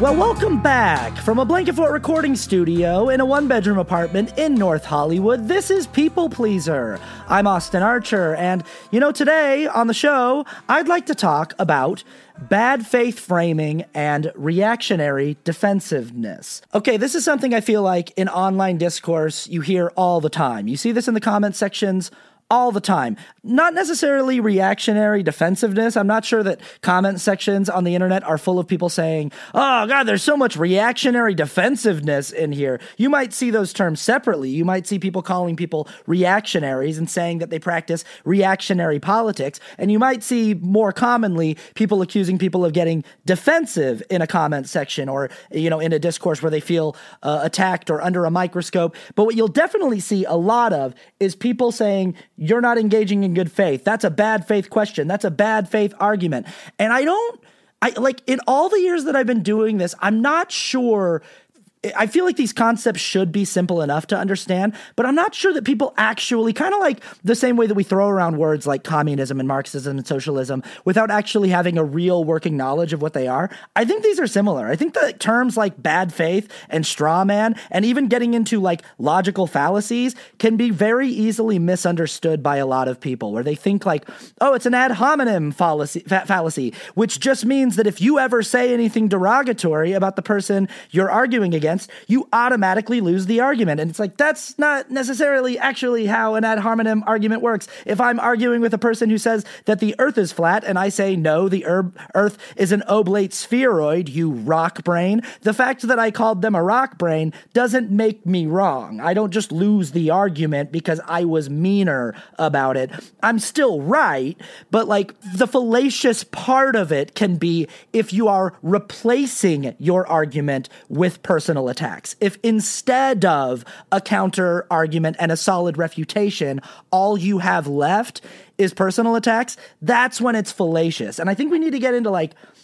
Well, welcome back from a Blanket Fort recording studio in a one-bedroom apartment in North Hollywood. This is People Pleaser. I'm Austin Archer, and, today on the show, I'd like to talk about bad faith framing and reactionary defensiveness. Okay, this is something I feel like in online discourse you hear all the time. You see this in the comment sections all the time. Not necessarily reactionary defensiveness. I'm not sure that comment sections on the internet are full of people saying, oh God, there's so much reactionary defensiveness in here. You might see those terms separately. You might see people calling people reactionaries and saying that they practice reactionary politics. And you might see more commonly people accusing people of getting defensive in a comment section or, in a discourse where they feel attacked or under a microscope. But what you'll definitely see a lot of is people saying, you're not engaging in good faith. That's a bad faith question. That's a bad faith argument. And in all the years that I've been doing this, I'm not sure. I feel like these concepts should be simple enough to understand, but I'm not sure that people actually, kind of like the same way that we throw around words like communism and Marxism and socialism without actually having a real working knowledge of what they are. I think these are similar. I think that terms like bad faith and straw man and even getting into like logical fallacies can be very easily misunderstood by a lot of people where they think like, oh, it's an ad hominem fallacy, which just means that if you ever say anything derogatory about the person you're arguing against, you automatically lose the argument. And it's like, that's not necessarily actually how an ad hominem argument works. If I'm arguing with a person who says that the earth is flat and I say, no, the earth is an oblate spheroid, you rock brain, the fact that I called them a rock brain doesn't make me wrong. I don't just lose the argument because I was meaner about it. I'm still right, but like the fallacious part of it can be if you are replacing your argument with personal attacks. If instead of a counter argument and a solid refutation, all you have left is personal attacks, that's when it's fallacious. And I think we need to get into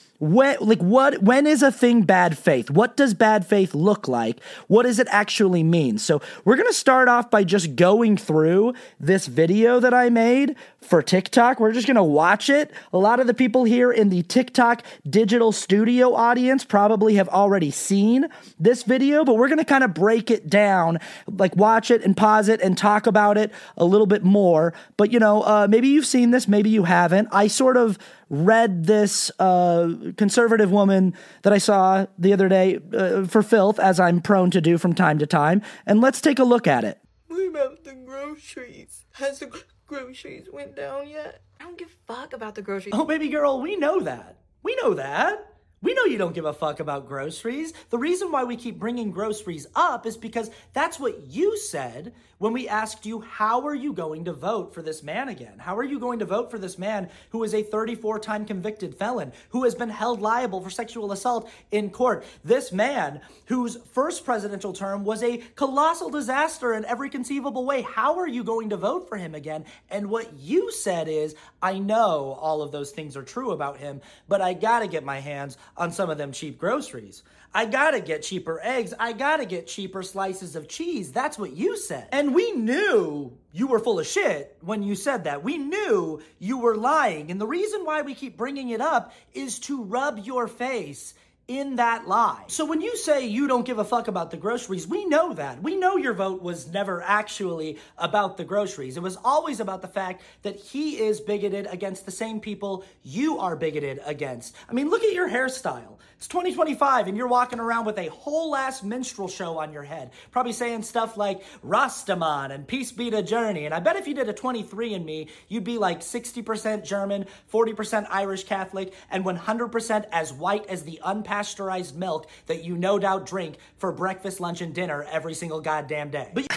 when is a thing bad faith? What does bad faith look like? What does it actually mean? So we're going to start off by just going through this video that I made for TikTok. We're just going to watch it. A lot of the people here in the TikTok digital studio audience probably have already seen this video, but we're going to kind of break it down, like watch it and pause it and talk about it a little bit more. But, maybe you've seen this, maybe you haven't. I sort of read this conservative woman that I saw the other day for filth, as I'm prone to do from time to time, and let's take a look at it. What about the groceries? Has the groceries went down yet? I don't give a fuck about the groceries. Oh, baby girl, we know that. We know that. We know you don't give a fuck about groceries. The reason why we keep bringing groceries up is because that's what you said when we asked you, how are you going to vote for this man again? How are you going to vote for this man who is a 34-time convicted felon, who has been held liable for sexual assault in court? This man whose first presidential term was a colossal disaster in every conceivable way. How are you going to vote for him again? And what you said is, I know all of those things are true about him, but I gotta get my hands on some of them cheap groceries. I gotta get cheaper eggs. I gotta get cheaper slices of cheese. That's what you said. And we knew you were full of shit when you said that. We knew you were lying. And the reason why we keep bringing it up is to rub your face in that lie. So when you say you don't give a fuck about the groceries, we know that. We know your vote was never actually about the groceries. It was always about the fact that he is bigoted against the same people you are bigoted against. I mean, look at your hairstyle. It's 2025 and you're walking around with a whole ass minstrel show on your head. Probably saying stuff like Rastaman and Peace Be to Journey. And I bet if you did a 23andMe, you'd be like 60% German, 40% Irish Catholic, and 100% as white as the unpasteurized milk that you no doubt drink for breakfast, lunch, and dinner every single goddamn day. But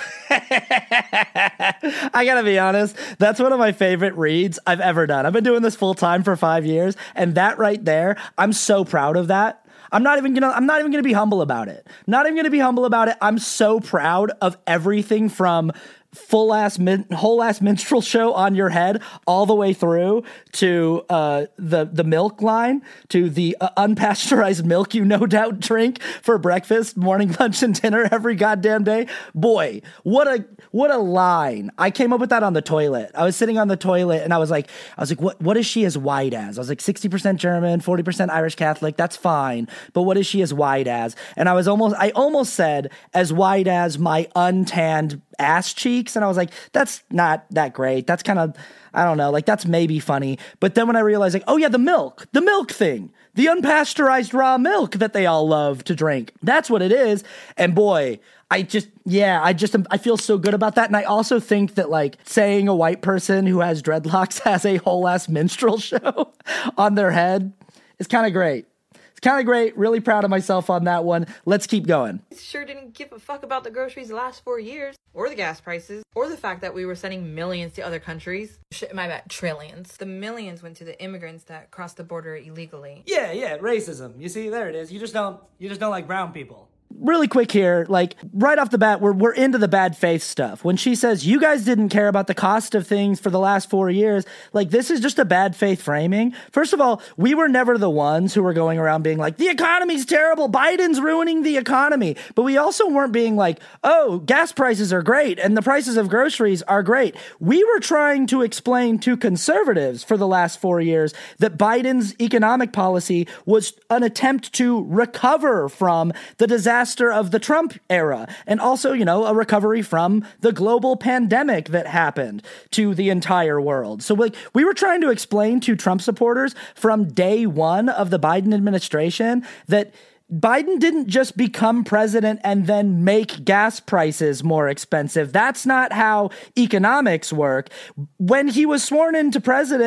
I gotta be honest, that's one of my favorite reads I've ever done. I've been doing this full time for 5 years, and that right there, I'm so proud of that. I'm not even gonna be humble about it. I'm so proud of everything from whole ass minstrel show on your head all the way through to the milk line, to the unpasteurized milk you no doubt drink for breakfast, morning, lunch, and dinner every goddamn day. Boy, what a line. I came up with that on the toilet. I was sitting on the toilet and I was like, what is she as white as? I was like 60% German, 40% Irish Catholic. That's fine. But what is she as white as? And I almost said as white as my untanned ass cheeks, and I was like, that's not that great. That's kind of, I don't know, like that's maybe funny. But then when I realized, like, oh yeah, the milk thing, the unpasteurized raw milk that they all love to drink, that's what it is. And boy, I feel so good about that. And I also think that like saying a white person who has dreadlocks has a whole ass minstrel show on their head is kind of great. Kind of great. Really proud of myself on that one. Let's keep going. Sure didn't give a fuck about the groceries the last 4 years, or the gas prices, or the fact that we were sending millions to other countries. Shit, my bad, trillions. The millions went to the immigrants that crossed the border illegally. Yeah, racism. You see, there it is. You just don't like brown people. Really quick here, like right off the bat, we're into the bad faith stuff. When she says you guys didn't care about the cost of things for the last 4 years, like this is just a bad faith framing. First of all, we were never the ones who were going around being like, the economy's terrible, Biden's ruining the economy. But we also weren't being like, oh, gas prices are great and the prices of groceries are great. We were trying to explain to conservatives for the last 4 years that Biden's economic policy was an attempt to recover from the disaster of the Trump era, and also, a recovery from the global pandemic that happened to the entire world. So like we were trying to explain to Trump supporters from day one of the Biden administration that Biden didn't just become president and then make gas prices more expensive. That's not how economics work. When he was sworn in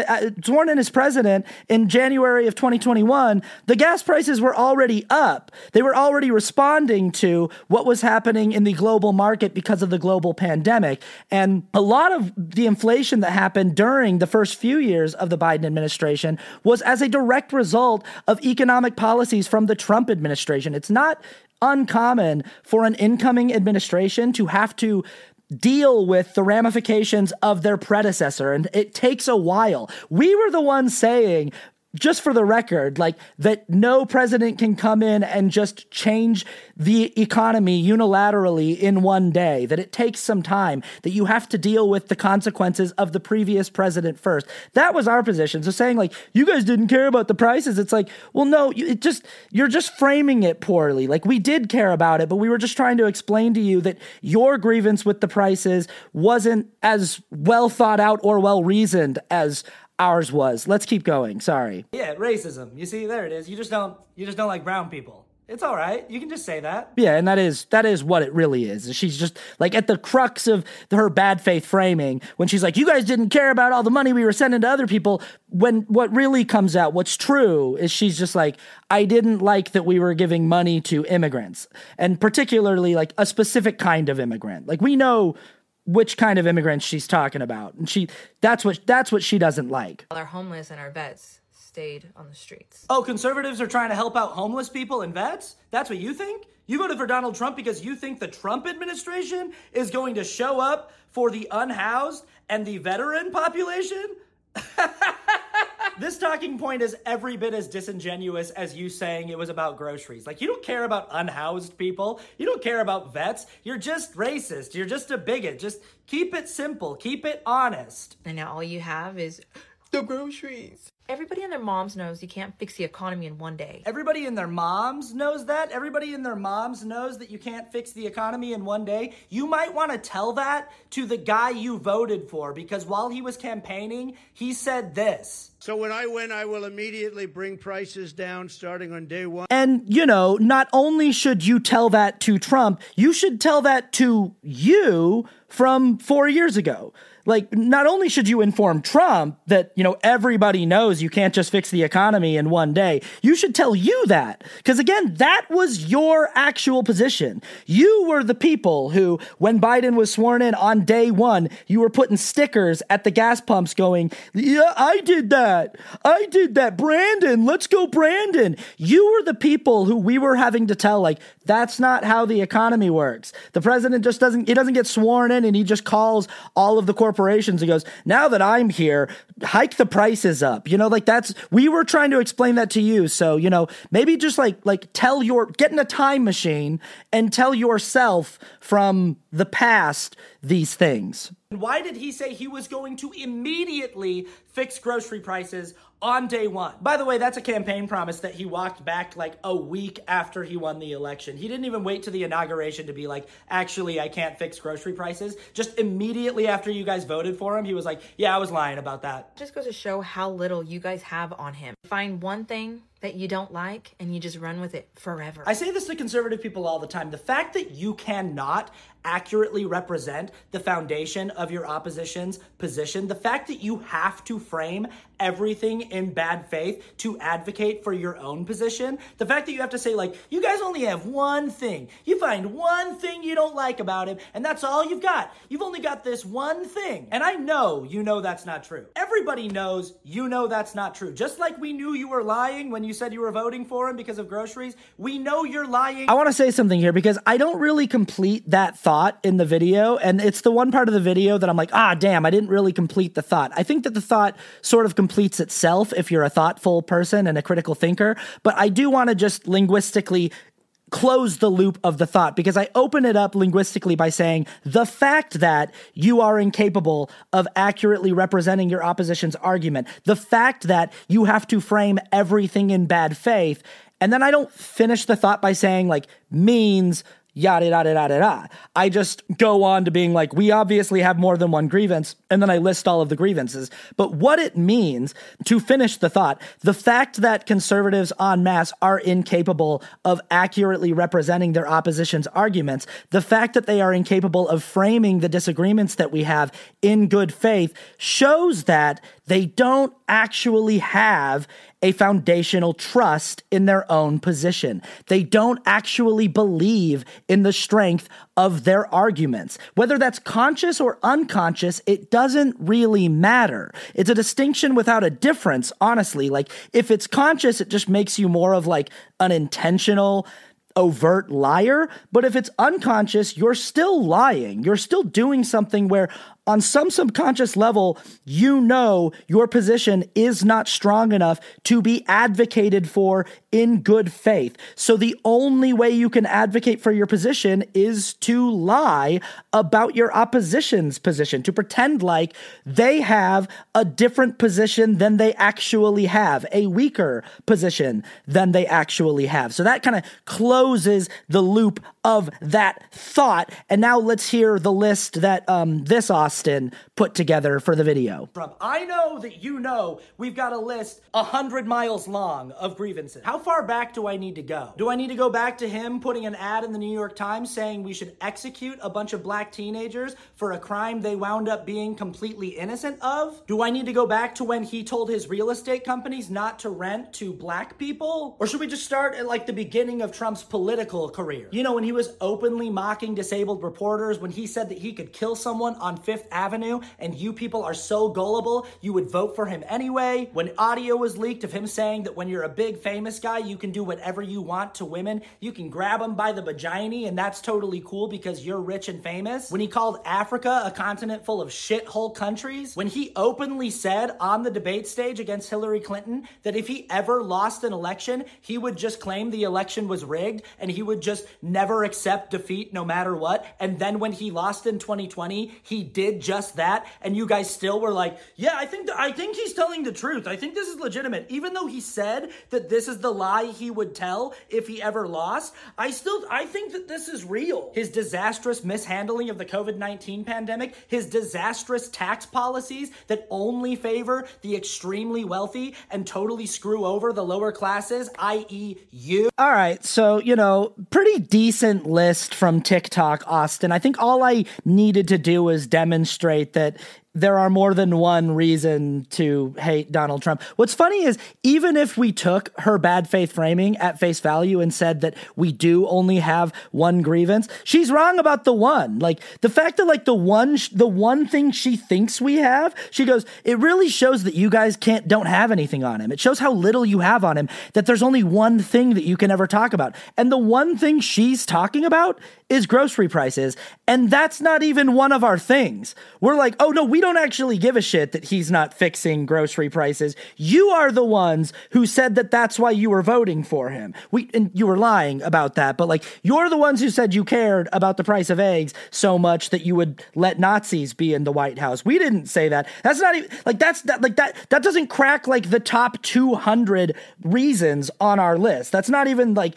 as president in January of 2021, the gas prices were already up. They were already responding to what was happening in the global market because of the global pandemic. And a lot of the inflation that happened during the first few years of the Biden administration was as a direct result of economic policies from the Trump administration. It's not uncommon for an incoming administration to have to deal with the ramifications of their predecessor, and it takes a while. We were the ones saying, just for the record, like that no president can come in and just change the economy unilaterally in one day, that it takes some time, that you have to deal with the consequences of the previous president first. That was our position. So saying like, you guys didn't care about the prices, it's like, well, no, you're just framing it poorly. Like we did care about it, but we were just trying to explain to you that your grievance with the prices wasn't as well thought out or well reasoned as ours was. Let's keep going. Sorry. Yeah, racism. You see, there it is. You just don't like brown people. It's all right. You can just say that. Yeah, and that is what it really is. She's just like at the crux of her bad faith framing when she's like, you guys didn't care about all the money we were sending to other people, when what really comes out, what's true, is she's just like, I didn't like that we were giving money to immigrants, and particularly like a specific kind of immigrant. Like we know which kind of immigrants she's talking about. And that's what she doesn't like. Our homeless and our vets stayed on the streets. Oh, conservatives are trying to help out homeless people and vets? That's what you think? You voted for Donald Trump because you think the Trump administration is going to show up for the unhoused and the veteran population? This talking point is every bit as disingenuous as you saying it was about groceries. Like, you don't care about unhoused people. You don't care about vets. You're just racist. You're just a bigot. Just keep it simple. Keep it honest. And now all you have is the groceries. Everybody and their moms knows you can't fix the economy in one day. Everybody and their moms knows that. Everybody and their moms knows that you can't fix the economy in one day. You might want to tell that to the guy you voted for, because while he was campaigning, he said this. So when I win, I will immediately bring prices down starting on day one. And, not only should you tell that to Trump, you should tell that to you from 4 years ago. like, not only should you inform Trump that, everybody knows you can't just fix the economy in one day, you should tell you that. Because again, that was your actual position. You were the people who, when Biden was sworn in on day one, you were putting stickers at the gas pumps going, yeah, I did that. Brandon, let's go, Brandon. You were the people who we were having to tell, like, that's not how the economy works. The president just doesn't get sworn in and he just calls all of the corporations and goes, now that I'm here, hike the prices up. We were trying to explain that to you. So, maybe just get in a time machine and tell yourself from the past these things. Why did he say he was going to immediately fix grocery prices on day one? By the way, that's a campaign promise that he walked back like a week after he won the election. He didn't even wait to the inauguration to be like, actually, I can't fix grocery prices. Just immediately after you guys voted for him, he was like, yeah, I was lying about that. Just goes to show how little you guys have on him. Find one thing that you don't like and you just run with it forever. I say this to conservative people all the time. The fact that you cannot accurately represent the foundation of your opposition's position, the fact that you have to frame everything in bad faith to advocate for your own position, the fact that you have to say, like, you guys only have one thing. You find one thing you don't like about him, and that's all you've got. You've only got this one thing. And I know that's not true. Everybody knows that's not true. Just like we knew you were lying when you said you were voting for him because of groceries, we know you're lying. I want to say something here because I don't really complete that thought in the video, and it's the one part of the video that I'm like, damn, I didn't really complete the thought. I think that the thought sort of completes itself if you're a thoughtful person and a critical thinker, but I do want to just linguistically close the loop of the thought because I open it up linguistically by saying the fact that you are incapable of accurately representing your opposition's argument, the fact that you have to frame everything in bad faith, and then I don't finish the thought by saying like means yada, yada, yada, yada. I just go on to being like, we obviously have more than one grievance, and then I list all of the grievances. But what it means, to finish the thought, the fact that conservatives en masse are incapable of accurately representing their opposition's arguments, the fact that they are incapable of framing the disagreements that we have in good faith, shows that they don't actually have a foundational trust in their own position. They don't actually believe in the strength of their arguments. Whether that's conscious or unconscious, it doesn't really matter. It's a distinction without a difference, honestly. Like, if it's conscious, it just makes you more of like an intentional, overt liar. But if it's unconscious, you're still lying. You're still doing something where on some subconscious level, your position is not strong enough to be advocated for in good faith. So the only way you can advocate for your position is to lie about your opposition's position, to pretend like they have a different position than they actually have, a weaker position than they actually have. So that kind of closes the loop of that thought. And now let's hear the list that this Austin put together for the video. I know that we've got a list 100 miles long of grievances. How far back do I need to go? Do I need to go back to him putting an ad in the New York Times saying we should execute a bunch of black teenagers for a crime they wound up being completely innocent of? Do I need to go back to when he told his real estate companies not to rent to black people? Or should we just start at like the beginning of Trump's political career? When he was openly mocking disabled reporters, when he said that he could kill someone on Fifth Avenue and you people are so gullible you would vote for him anyway. When audio was leaked of him saying that when you're a big famous guy, you can do whatever you want to women. You can grab them by the vagina and that's totally cool because you're rich and famous. When he called Africa a continent full of shithole countries. When he openly said on the debate stage against Hillary Clinton that if he ever lost an election, he would just claim the election was rigged and he would just never accept defeat no matter what. And then when he lost in 2020, he did just that. And you guys still were like, yeah, I think he's telling the truth. I think this is legitimate. Even though he said that this is the lie he would tell if he ever lost, I think that this is real. His disastrous mishandling of the COVID-19 pandemic, his disastrous tax policies that only favor the extremely wealthy and totally screw over the lower classes, i.e. you. All right, so, pretty decent list from TikTok, Austin. I think all I needed to do was demonstrate that there are more than one reason to hate Donald Trump. What's funny is even if we took her bad faith framing at face value and said that we do only have one grievance, she's wrong about the one. Like the fact that like the one thing she thinks we have, she goes, it really shows that you guys don't have anything on him. It shows how little you have on him, that there's only one thing that you can ever talk about. And the one thing she's talking about is grocery prices. And that's not even one of our things. We're like, oh no, we don't actually give a shit that he's not fixing grocery prices. You are the ones who said that that's why you were voting for him. And you were lying about that, but like, you're the ones who said you cared about the price of eggs so much that you would let Nazis be in the White House. We didn't say that. That's not even like, that doesn't crack like the top 200 reasons on our list. That's not even like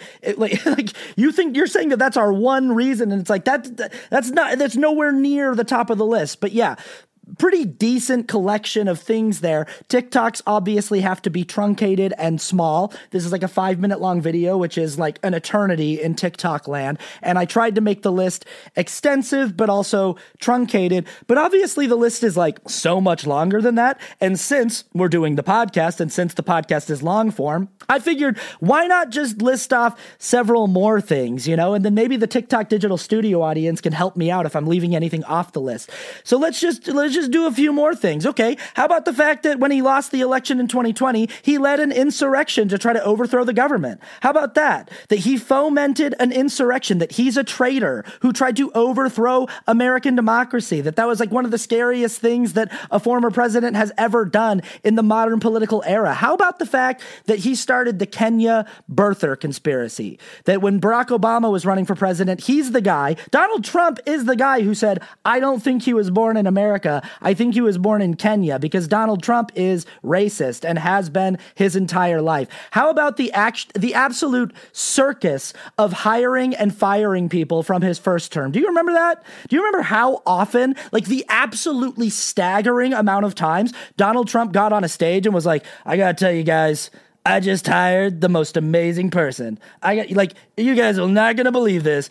you think you're saying that that's our one reason, and it's like that's nowhere near the top of the list. But yeah, pretty decent collection of things there. TikToks obviously have to be truncated and small. This is like a 5-minute long video, which is like an eternity in TikTok land. And I tried to make the list extensive, but also truncated. But obviously the list is like so much longer than that. And since we're doing the podcast, and since the podcast is long form, I figured why not just list off several more things, you know, and then maybe the TikTok Digital Studio audience can help me out if I'm leaving anything off the list. So let's just do a few more things. Okay, how about the fact that when he lost the election in 2020, he led an insurrection to try to overthrow the government? How about that? That he fomented an insurrection, that he's a traitor who tried to overthrow American democracy, that was like one of the scariest things that a former president has ever done in the modern political era. How about the fact that he started the Kenya birther conspiracy, that when Barack Obama was running for president, he's the guy, Donald Trump is the guy who said, I don't think he was born in America. I think he was born in Kenya, because Donald Trump is racist and has been his entire life. How about the absolute circus of hiring and firing people from his first term? Do you remember that? Do you remember how often, like the absolutely staggering amount of times Donald Trump got on a stage and was like, I gotta tell you guys, I just hired the most amazing person. You guys are not going to believe this.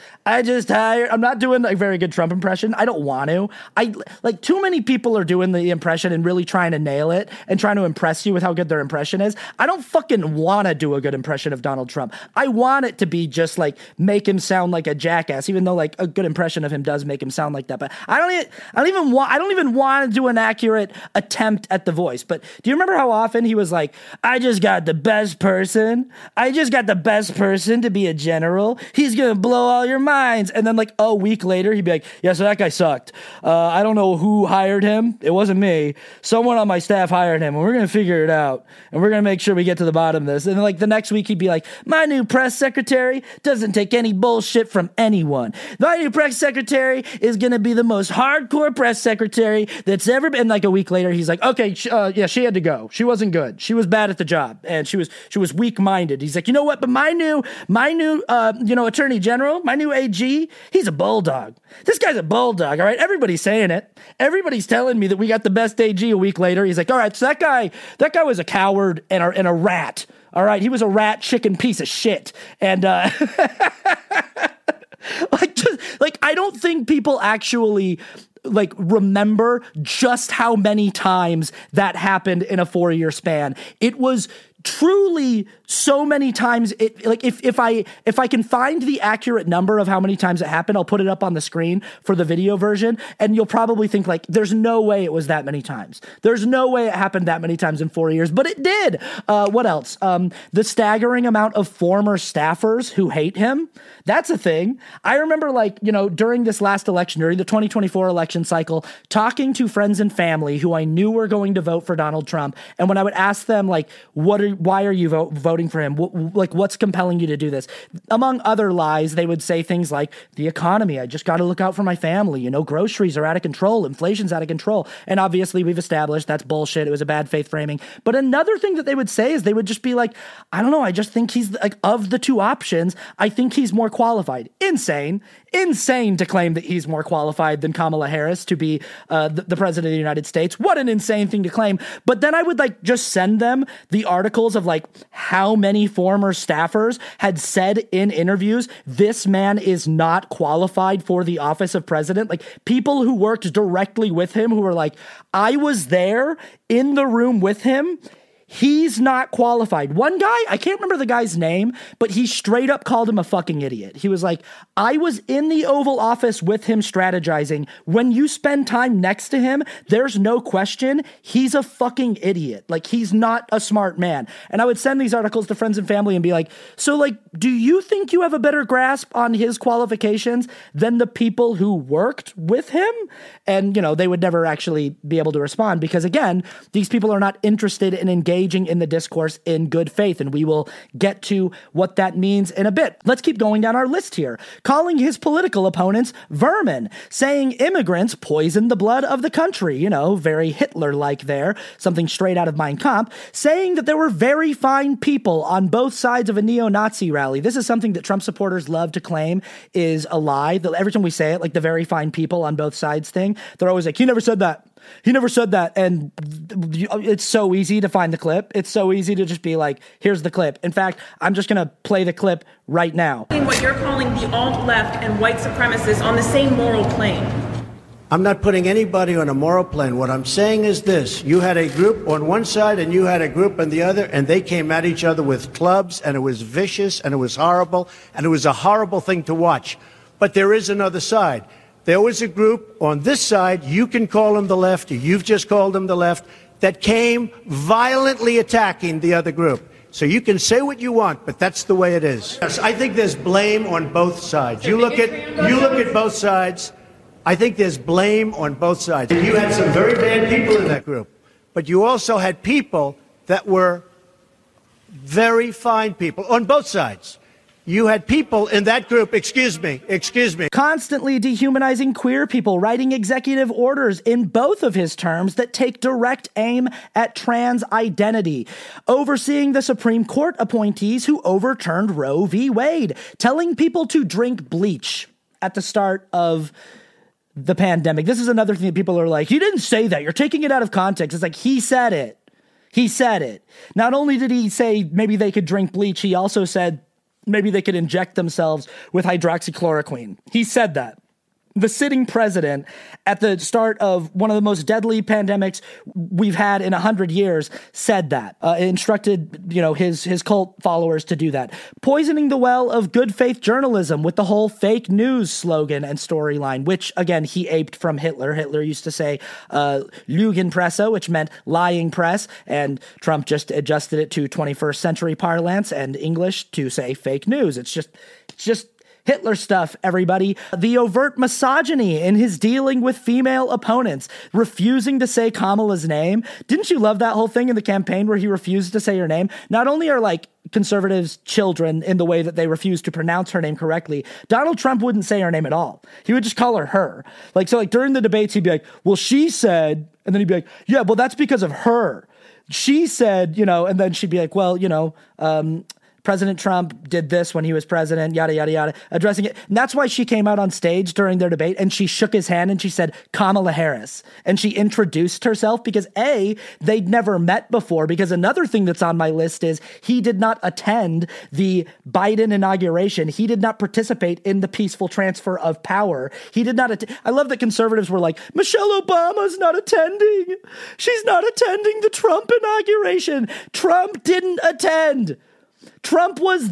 I'm not doing a very good Trump impression. I don't want to. Too many people are doing the impression and really trying to nail it and trying to impress you with how good their impression is. I don't fucking want to do a good impression of Donald Trump. I want it to be just like, make him sound like a jackass, even though like a good impression of him does make him sound like that. But I don't even want to do an accurate attempt at the voice. But do you remember how often he was like, I just got the best person to be a general. He's gonna blow all your minds. And then like a week later he'd be like, yeah, so that guy sucked. I don't know who hired him. It wasn't me. Someone on my staff hired him, and we're gonna figure it out, and we're gonna make sure we get to the bottom of this. And then like the next week he'd be like, my new press secretary doesn't take any bullshit from anyone. My new press secretary is gonna be the most hardcore press secretary that's ever been. And like a week later he's like, okay, yeah, she had to go. She wasn't good. She was bad at the job, and she was weak-minded. He's like, you know what? But my new attorney general, my new AG, he's a bulldog. This guy's a bulldog. All right. Everybody's saying it. Everybody's telling me that we got the best AG. A week later, he's like, all right, so that guy was a coward and a rat. All right. He was a rat chicken piece of shit. And, I don't think people actually remember just how many times that happened in a 4-year span. It was truly so many times. If I can find the accurate number of how many times it happened, I'll put it up on the screen for the video version, and you'll probably think like, there's no way it was that many times. There's no way it happened that many times in 4 years, but it did. What else? The staggering amount of former staffers who hate him. That's a thing. I remember during this last election, during the 2024 election cycle, talking to friends and family who I knew were going to vote for Donald Trump. And when I would ask them why are you voting for him? What's compelling you to do this? Among other lies, they would say things like, the economy, I just got to look out for my family. groceries are out of control. Inflation's out of control. And obviously we've established that's bullshit. It was a bad faith framing. But another thing that they would say is they would just be like, I don't know. I just think he's of the two options, I think he's more qualified. Insane to claim that he's more qualified than Kamala Harris to be the president of the United States. What an insane thing to claim. But then I would just send them the articles of how how many former staffers had said in interviews, this man is not qualified for the office of president. Like, people who worked directly with him who were like, I was there in the room with him. He's not qualified. One guy, I can't remember the guy's name, but he straight up called him a fucking idiot. He was like, I was in the Oval Office with him strategizing. When you spend time next to him, there's no question he's a fucking idiot. Like, he's not a smart man. And I would send these articles to friends and family and be like, so like, do you think you have a better grasp on his qualifications than the people who worked with him? And, you know, they would never actually be able to respond because, again, these people are not interested in engaging in the discourse in good faith, and we will get to what that means in a bit. Let's keep going down our list here. Calling his political opponents vermin, saying immigrants poisoned the blood of the country, you know, very Hitler-like there, something straight out of Mein Kampf, saying that there were very fine people on both sides of a neo-Nazi rally. This is something that Trump supporters love to claim is a lie. Every time we say it, like the very fine people on both sides thing, they're always like, he never said that. He never said that. And it's so easy to find the clip. It's so easy to just be like, here's the clip. In fact, I'm just going to play the clip right now. What you're calling the alt-left and white supremacists on the same moral plane. I'm not putting anybody on a moral plane. What I'm saying is this. You had a group on one side and you had a group on the other, and they came at each other with clubs, and it was vicious, and it was horrible, and it was a horrible thing to watch. But there is another side. There was a group on this side, you can call them the left, or you've just called them the left, that came violently attacking the other group. So you can say what you want, but that's the way it is. Yes, I think there's blame on both sides. You look at both sides. I think there's blame on both sides. You had some very bad people in that group, but you also had people that were very fine people on both sides. You had people in that group, excuse me, constantly dehumanizing queer people, writing executive orders in both of his terms that take direct aim at trans identity, overseeing the Supreme Court appointees who overturned Roe v. Wade, telling people to drink bleach at the start of the pandemic. This is another thing that people are like, you didn't say that. You're taking it out of context. It's like, he said it. He said it. Not only did he say maybe they could drink bleach, he also said maybe they could inject themselves with hydroxychloroquine. He said that. The sitting president at the start of one of the most deadly pandemics we've had in 100 years said that, instructed, you know, his cult followers to do that. Poisoning the well of good faith journalism with the whole fake news slogan and storyline, which again, he aped from Hitler. Hitler used to say, Lügenpresse, which meant lying press. And Trump just adjusted it to 21st century parlance and English to say fake news. It's just Hitler stuff, everybody. The overt misogyny in his dealing with female opponents, refusing to say Kamala's name. Didn't you love that whole thing in the campaign where he refused to say her name? Not only are like conservatives children in the way that they refuse to pronounce her name correctly, Donald Trump wouldn't say her name at all. He would just call her. So during the debates, he'd be like, well, she said, and then he'd be like, yeah, well, that's because of her. She said, you know, and then she'd be like, well, you know, President Trump did this when he was president, yada, yada, yada, addressing it. And that's why she came out on stage during their debate and she shook his hand and she said, Kamala Harris. And she introduced herself because A, they'd never met before, because another thing that's on my list is he did not attend the Biden inauguration. He did not participate in the peaceful transfer of power. He did not. I love that conservatives were like, Michelle Obama's not attending. She's not attending the Trump inauguration. Trump didn't attend. Trump was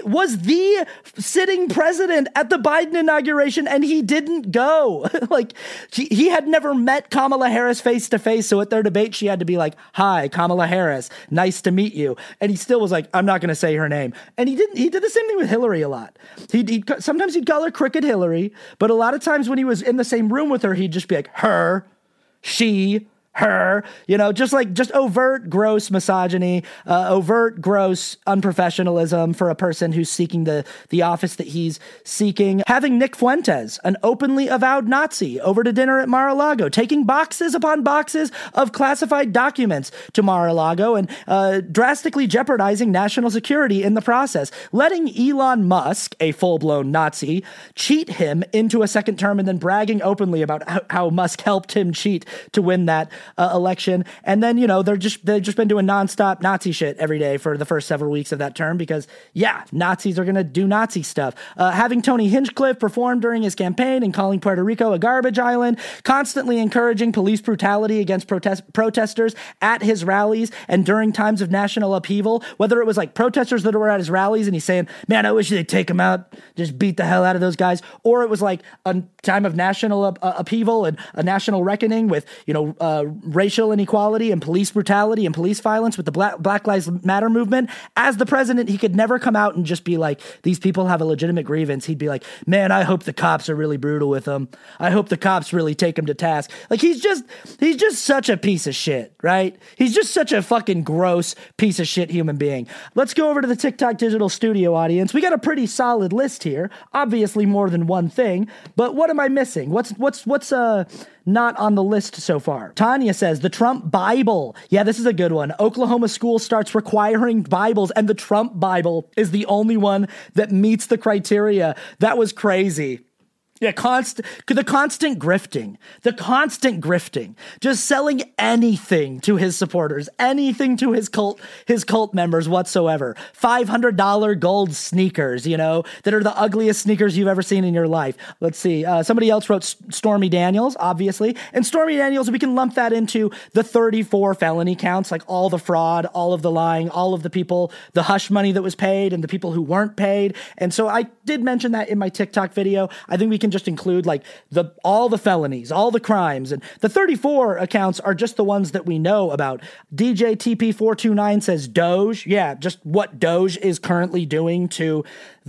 the sitting president at the Biden inauguration and he didn't go. Like he had never met Kamala Harris face to face. So at their debate, she had to be like, hi, Kamala Harris, nice to meet you. And he still was like, I'm not going to say her name. And he did the same thing with Hillary a lot. Sometimes he'd call her Crooked Hillary, but a lot of times when he was in the same room with her, he'd just be like, her, she, her, you know, just overt gross misogyny, overt gross unprofessionalism for a person who's seeking the office that he's seeking. Having Nick Fuentes, an openly avowed Nazi, over to dinner at Mar-a-Lago, taking boxes upon boxes of classified documents to Mar-a-Lago and drastically jeopardizing national security in the process, letting Elon Musk, a full-blown Nazi, cheat him into a second term and then bragging openly about how Musk helped him cheat to win that election. And then, they've just been doing nonstop Nazi shit every day for the first several weeks of that term because, Nazis are going to do Nazi stuff. Having Tony Hinchcliffe perform during his campaign and calling Puerto Rico a garbage island, constantly encouraging police brutality against protesters at his rallies and during times of national upheaval, whether it was like protesters that were at his rallies and he's saying, man, I wish they'd take him out, just beat the hell out of those guys, or it was like a time of national upheaval and a national reckoning with, racial inequality and police brutality and police violence with the Black Lives Matter movement. As the president, he could never come out and just be like, these people have a legitimate grievance. He'd be like, man, I hope the cops are really brutal with them. I hope the cops really take him to task. Like, he's just such a piece of shit, right? He's just such a fucking gross piece of shit human being. Let's go over to the TikTok Digital Studio audience. We got a pretty solid list here. Obviously more than one thing, but what am I missing? What's not on the list so far? Tanya says the Trump Bible. Yeah, this is a good one. Oklahoma school starts requiring Bibles, and the Trump Bible is the only one that meets the criteria. That was crazy. Yeah, the constant grifting, just selling anything to his supporters, anything to his cult members whatsoever. $500 gold sneakers, that are the ugliest sneakers you've ever seen in your life. Let's see. Somebody else wrote Stormy Daniels, obviously. And Stormy Daniels, we can lump that into the 34 felony counts, like all the fraud, all of the lying, all of the people, the hush money that was paid and the people who weren't paid. And so I did mention that in my TikTok video. I think we can just include like all the felonies, all the crimes, and the 34 accounts are just the ones that we know about. DJ TP429 says Doge. Yeah, just what Doge is currently doing to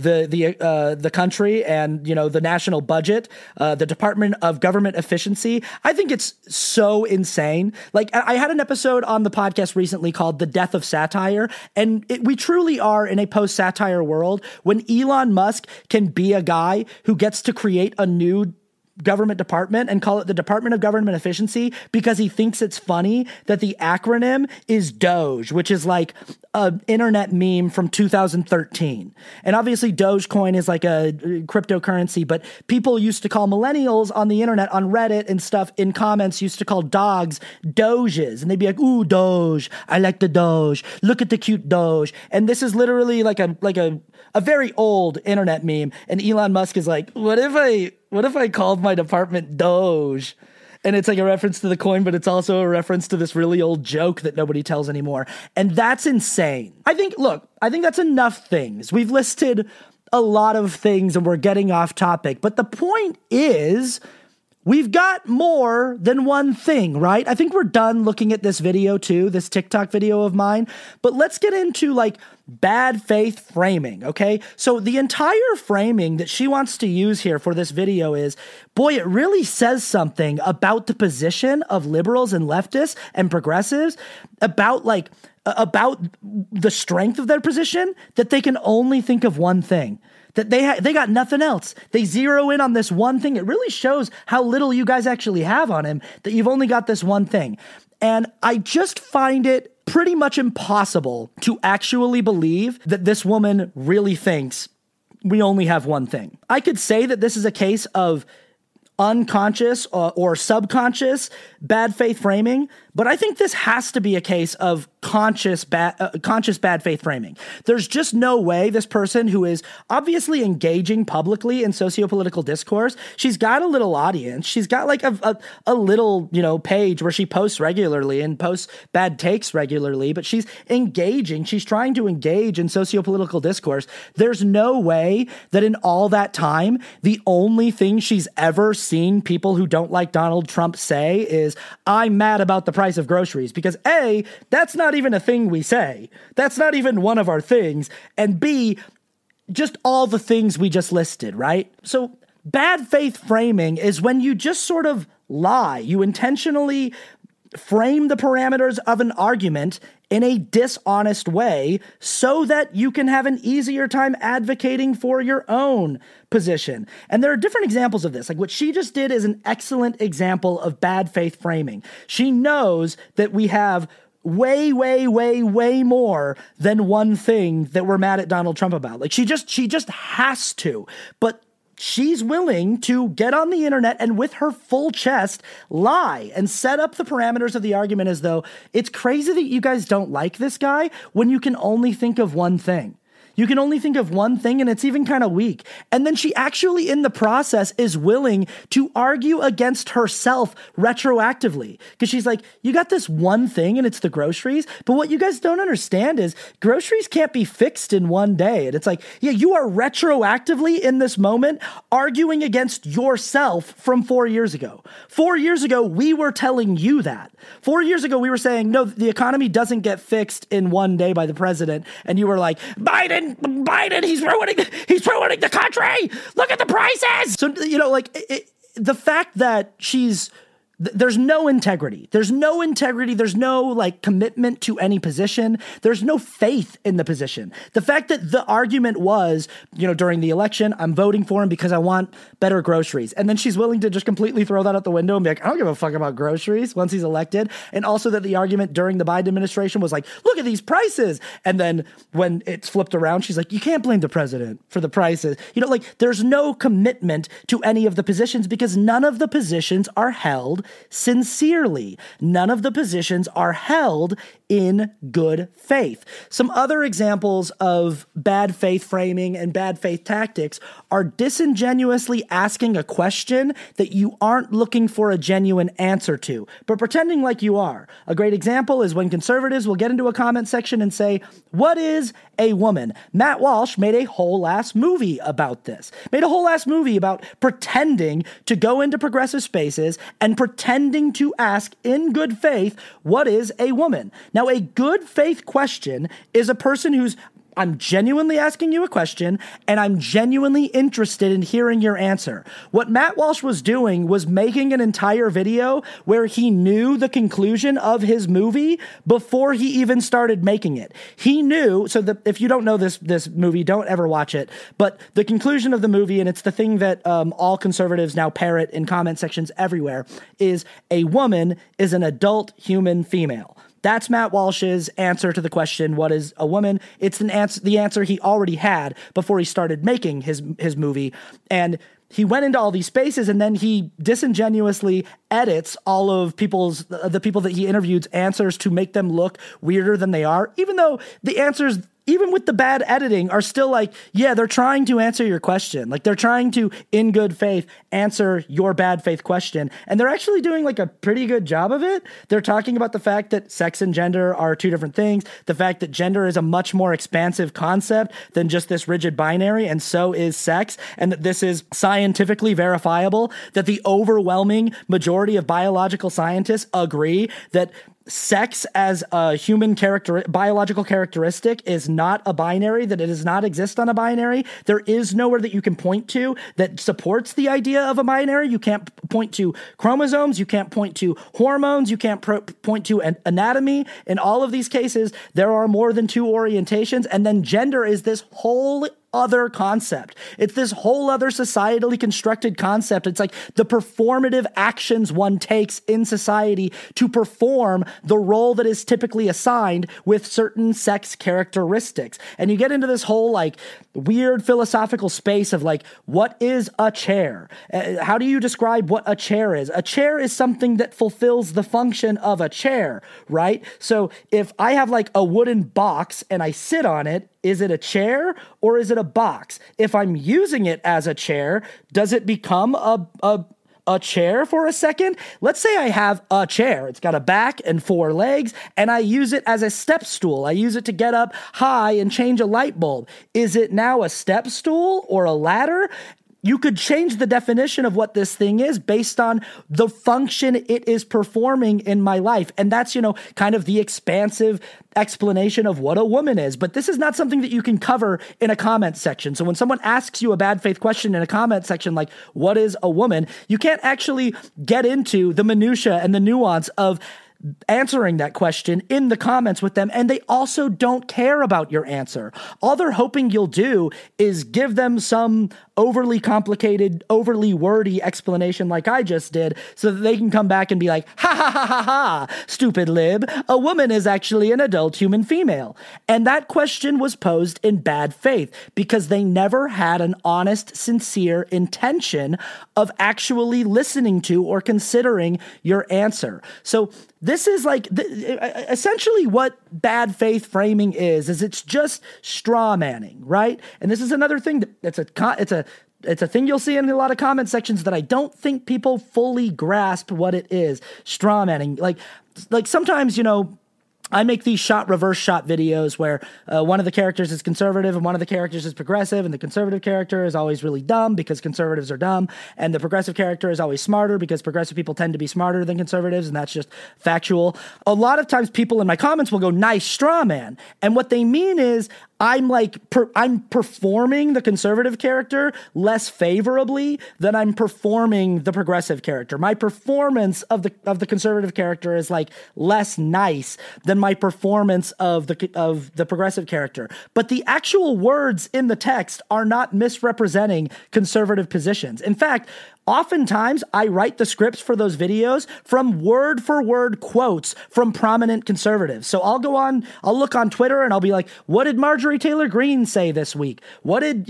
the country and, the national budget, the Department of Government Efficiency. I think it's so insane. Like, I had an episode on the podcast recently called The Death of Satire, and we truly are in a post-satire world when Elon Musk can be a guy who gets to create a new government department and call it the Department of Government Efficiency because he thinks it's funny that the acronym is Doge, which is like an internet meme from 2013. And obviously Dogecoin is like a cryptocurrency, but people used to call millennials on the internet, on Reddit and stuff, in comments used to call dogs Doges. And they'd be like, ooh, Doge, I like the Doge. Look at the cute Doge. And this is literally like a very old internet meme. And Elon Musk is like, what if I called my department Doge? And it's like a reference to the coin, but it's also a reference to this really old joke that nobody tells anymore. And that's insane. I think that's enough things. We've listed a lot of things and we're getting off topic. But the point is, we've got more than one thing, right? I think we're done looking at this video too, this TikTok video of mine. But let's get into like bad faith framing, okay? So the entire framing that she wants to use here for this video is, boy, it really says something about the position of liberals and leftists and progressives, about the strength of their position, that they can only think of one thing. That they got nothing else. They zero in on this one thing. It really shows how little you guys actually have on him, that you've only got this one thing. And I just find it pretty much impossible to actually believe that this woman really thinks we only have one thing. I could say that this is a case of unconscious or subconscious bad faith framing, but I think this has to be a case of conscious bad faith framing. There's just no way this person who is obviously engaging publicly in sociopolitical discourse, she's got a little audience, she's got like a little, page where she posts regularly and posts bad takes regularly, but she's engaging, she's trying to engage in sociopolitical discourse. There's no way that in all that time, the only thing she's ever seen people who don't like Donald Trump say is, I'm mad about the price of groceries, because A, that's not even a thing we say. That's not even one of our things. And B, just all the things we just listed, right? So bad faith framing is when you just sort of lie. You intentionally frame the parameters of an argument in a dishonest way so that you can have an easier time advocating for your own position. And there are different examples of this. Like what she just did is an excellent example of bad faith framing. She knows that we have way more than one thing that we're mad at Donald Trump about. Like she just has to. But she's willing to get on the internet and with her full chest lie and set up the parameters of the argument as though it's crazy that you guys don't like this guy when you can only think of one thing. You can only think of one thing, and it's even kind of weak. And then she actually, in the process, is willing to argue against herself retroactively. Because she's like, you got this one thing, and it's the groceries. But what you guys don't understand is groceries can't be fixed in one day. And it's like, yeah, you are retroactively in this moment arguing against yourself from 4 years ago. 4 years ago, we were telling you that. 4 years ago, we were saying, no, the economy doesn't get fixed in one day by the president. And you were like, Biden, he's ruining the country. Look at the prices. So, the fact that there's no integrity. There's no integrity. There's no commitment to any position. There's no faith in the position. The fact that the argument was, during the election, I'm voting for him because I want better groceries. And then she's willing to just completely throw that out the window and be like, I don't give a fuck about groceries once he's elected. And also that the argument during the Biden administration was like, look at these prices. And then when it's flipped around, she's like, you can't blame the president for the prices. There's no commitment to any of the positions because none of the positions are held sincerely. None of the positions are held in good faith. Some other examples of bad faith framing and bad faith tactics are disingenuously asking a question that you aren't looking for a genuine answer to, but pretending like you are. A great example is when conservatives will get into a comment section and say, what is a woman? Matt Walsh made a whole ass movie about this. Made a whole ass movie about pretending to go into progressive spaces and pretending to ask in good faith, what is a woman? Now, a good faith question is a person who's, I'm genuinely asking you a question, and I'm genuinely interested in hearing your answer. What Matt Walsh was doing was making an entire video where he knew the conclusion of his movie before he even started making it. He knew, if you don't know this movie, don't ever watch it, but the conclusion of the movie, and it's the thing that all conservatives now parrot in comment sections everywhere, is a woman is an adult human female. That's Matt Walsh's answer to the question, what is a woman? It's the answer he already had before he started making his movie. And he went into all these spaces and then he disingenuously edits all of the people that he interviewed's answers to make them look weirder than they are, even though the answers, even with the bad editing, are still they're trying to answer your question. They're trying to, in good faith, answer your bad faith question. And they're actually doing a pretty good job of it. They're talking about the fact that sex and gender are two different things. The fact that gender is a much more expansive concept than just this rigid binary, and so is sex. And that this is scientifically verifiable, that the overwhelming majority of biological scientists agree that sex as a human biological characteristic is not a binary, that it does not exist on a binary. There is nowhere that you can point to that supports the idea of a binary. You can't point to chromosomes. You can't point to hormones. You can't point to anatomy. In all of these cases, there are more than two orientations. And then gender is this whole other concept. It's this whole other societally constructed concept. It's the performative actions one takes in society to perform the role that is typically assigned with certain sex characteristics. And you get into this whole weird philosophical space of what is a chair? How do you describe what a chair is? A chair is something that fulfills the function of a chair, right? So if I have a wooden box and I sit on it, is it a chair or is it a box? If I'm using it as a chair, does it become a chair for a second? Let's say I have a chair. It's got a back and four legs, and I use it as a step stool. I use it to get up high and change a light bulb. Is it now a step stool or a ladder? You could change the definition of what this thing is based on the function it is performing in my life. And that's, kind of the expansive explanation of what a woman is. But this is not something that you can cover in a comment section. So when someone asks you a bad faith question in a comment section, what is a woman? You can't actually get into the minutia and the nuance of answering that question in the comments with them, and they also don't care about your answer. All they're hoping you'll do is give them some overly complicated, overly wordy explanation like I just did, so that they can come back and be like, ha ha ha ha ha, stupid lib, a woman is actually an adult human female. And that question was posed in bad faith because they never had an honest, sincere intention of actually listening to or considering your answer. So this is like essentially what bad faith framing is it's just straw manning, right? And this is another thing it's a thing you'll see in a lot of comment sections that I don't think people fully grasp what it is. Straw manning. Like sometimes, I make these reverse shot videos where one of the characters is conservative and one of the characters is progressive, and the conservative character is always really dumb because conservatives are dumb, and the progressive character is always smarter because progressive people tend to be smarter than conservatives, and that's just factual. A lot of times people in my comments will go, nice straw man. And what they mean is I'm performing the conservative character less favorably than I'm performing the progressive character. My performance of the conservative character is like less nice than my performance of the progressive character. But the actual words in the text are not misrepresenting conservative positions. In fact, oftentimes, I write the scripts for those videos from word-for-word quotes from prominent conservatives. So I'll look on Twitter and I'll be like, what did Marjorie Taylor Greene say this week? What did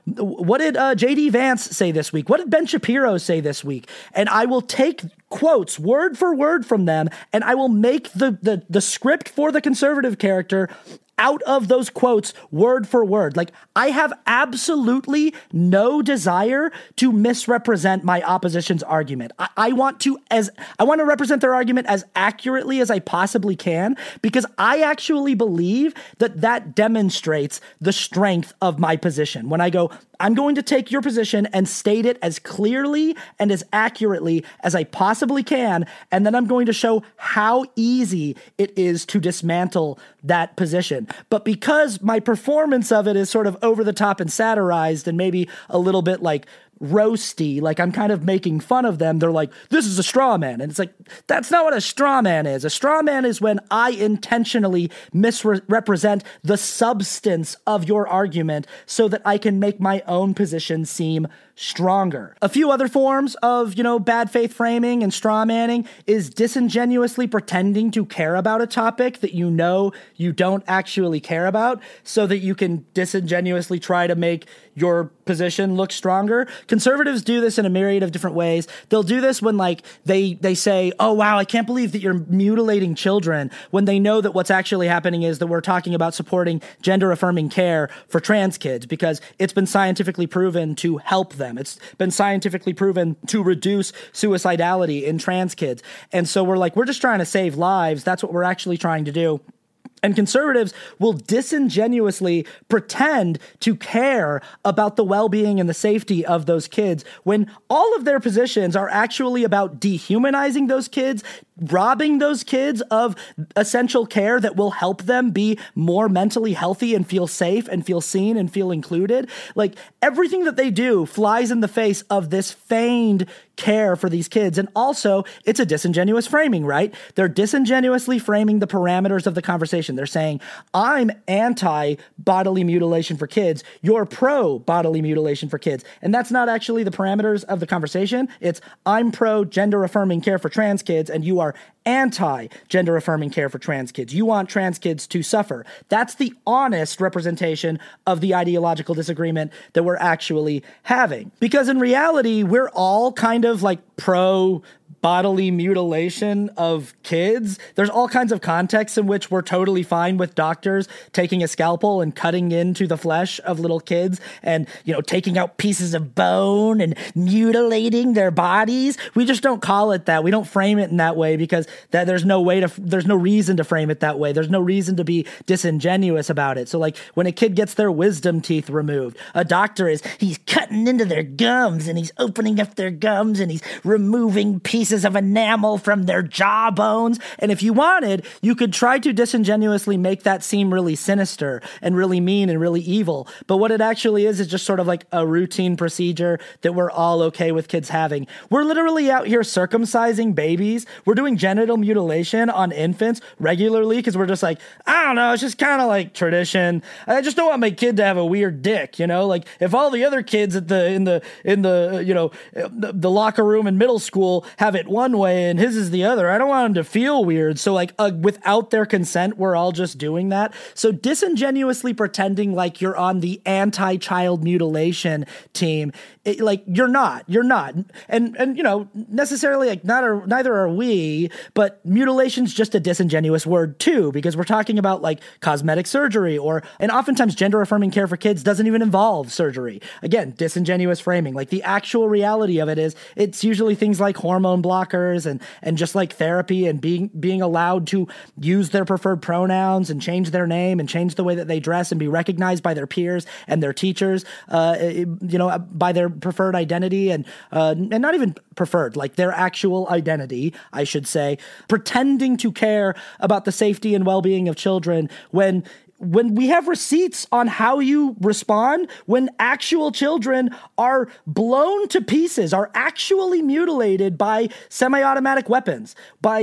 J.D. Vance say this week? What did Ben Shapiro say this week? And I will take quotes word for word from them, and I will make the script for the conservative character out of those quotes word for word. Like, I have absolutely no desire to misrepresent my opposition's argument. I want to represent their argument as accurately as I possibly can, because I actually believe that demonstrates the strength of my position. When I go, I'm going to take your position and state it as clearly and as accurately as I possibly can, and then I'm going to show how easy it is to dismantle that position. But because my performance of it is sort of over the top and satirized and maybe a little bit like roasty, like I'm kind of making fun of them, they're like, this is a straw man. And it's like, that's not what a straw man is. A straw man is when I intentionally misrepresent the substance of your argument so that I can make my own position seem stronger. A few other forms of, bad faith framing and straw manning is disingenuously pretending to care about a topic that you don't actually care about, so that you can disingenuously try to make your position look stronger. Conservatives do this in a myriad of different ways. They'll do this when they say, oh wow, I can't believe that you're mutilating children, when they know that what's actually happening is that we're talking about supporting gender affirming care for trans kids because it's been scientifically proven to help them. It's been scientifically proven to reduce suicidality in trans kids. And so we're just trying to save lives. That's what we're actually trying to do. And conservatives will disingenuously pretend to care about the well-being and the safety of those kids when all of their positions are actually about dehumanizing those kids, robbing those kids of essential care that will help them be more mentally healthy and feel safe and feel seen and feel included. Like, everything that they do flies in the face of this feigned care for these kids. And also, it's a disingenuous framing, right? They're disingenuously framing the parameters of the conversation. They're saying, I'm anti-bodily mutilation for kids. You're pro-bodily mutilation for kids. And that's not actually the parameters of the conversation. It's, I'm pro-gender affirming care for trans kids, and you are anti-gender affirming care for trans kids. You want trans kids to suffer. That's the honest representation of the ideological disagreement that we're actually having. Because in reality, we're all kind of like pro bodily mutilation of kids. There's all kinds of contexts in which we're totally fine with doctors taking a scalpel and cutting into the flesh of little kids and, taking out pieces of bone and mutilating their bodies. We just don't call it that. We don't frame it in that way because there's no reason to frame it that way. There's no reason to be disingenuous about it. So like when a kid gets their wisdom teeth removed, a doctor he's cutting into their gums and he's opening up their gums and he's removing pieces pieces of enamel from their jawbones. And if you wanted, you could try to disingenuously make that seem really sinister and really mean and really evil. But what it actually is just sort of like a routine procedure that we're all okay with kids having. We're literally out here circumcising babies. We're doing genital mutilation on infants regularly because we're just like, I don't know, it's just kind of like tradition. I just don't want my kid to have a weird dick, you know? Like if all the other kids at the locker room in middle school have it one way and his is the other, I don't want them to feel weird. So like without their consent, we're all just doing that. So disingenuously pretending like you're on the anti-child mutilation team, you're not. And necessarily like neither are we, but mutilation's just a disingenuous word too, because we're talking about like cosmetic surgery and oftentimes gender affirming care for kids doesn't even involve surgery. Again, disingenuous framing. Like the actual reality of it is it's usually things like hormone blockers and just like therapy and being allowed to use their preferred pronouns and change their name and change the way that they dress and be recognized by their peers and their teachers, by their preferred identity and not even preferred, like their actual identity, I should say, pretending to care about the safety and well-being of children when we have receipts on how you respond when actual children are blown to pieces, are actually mutilated by semi-automatic weapons, by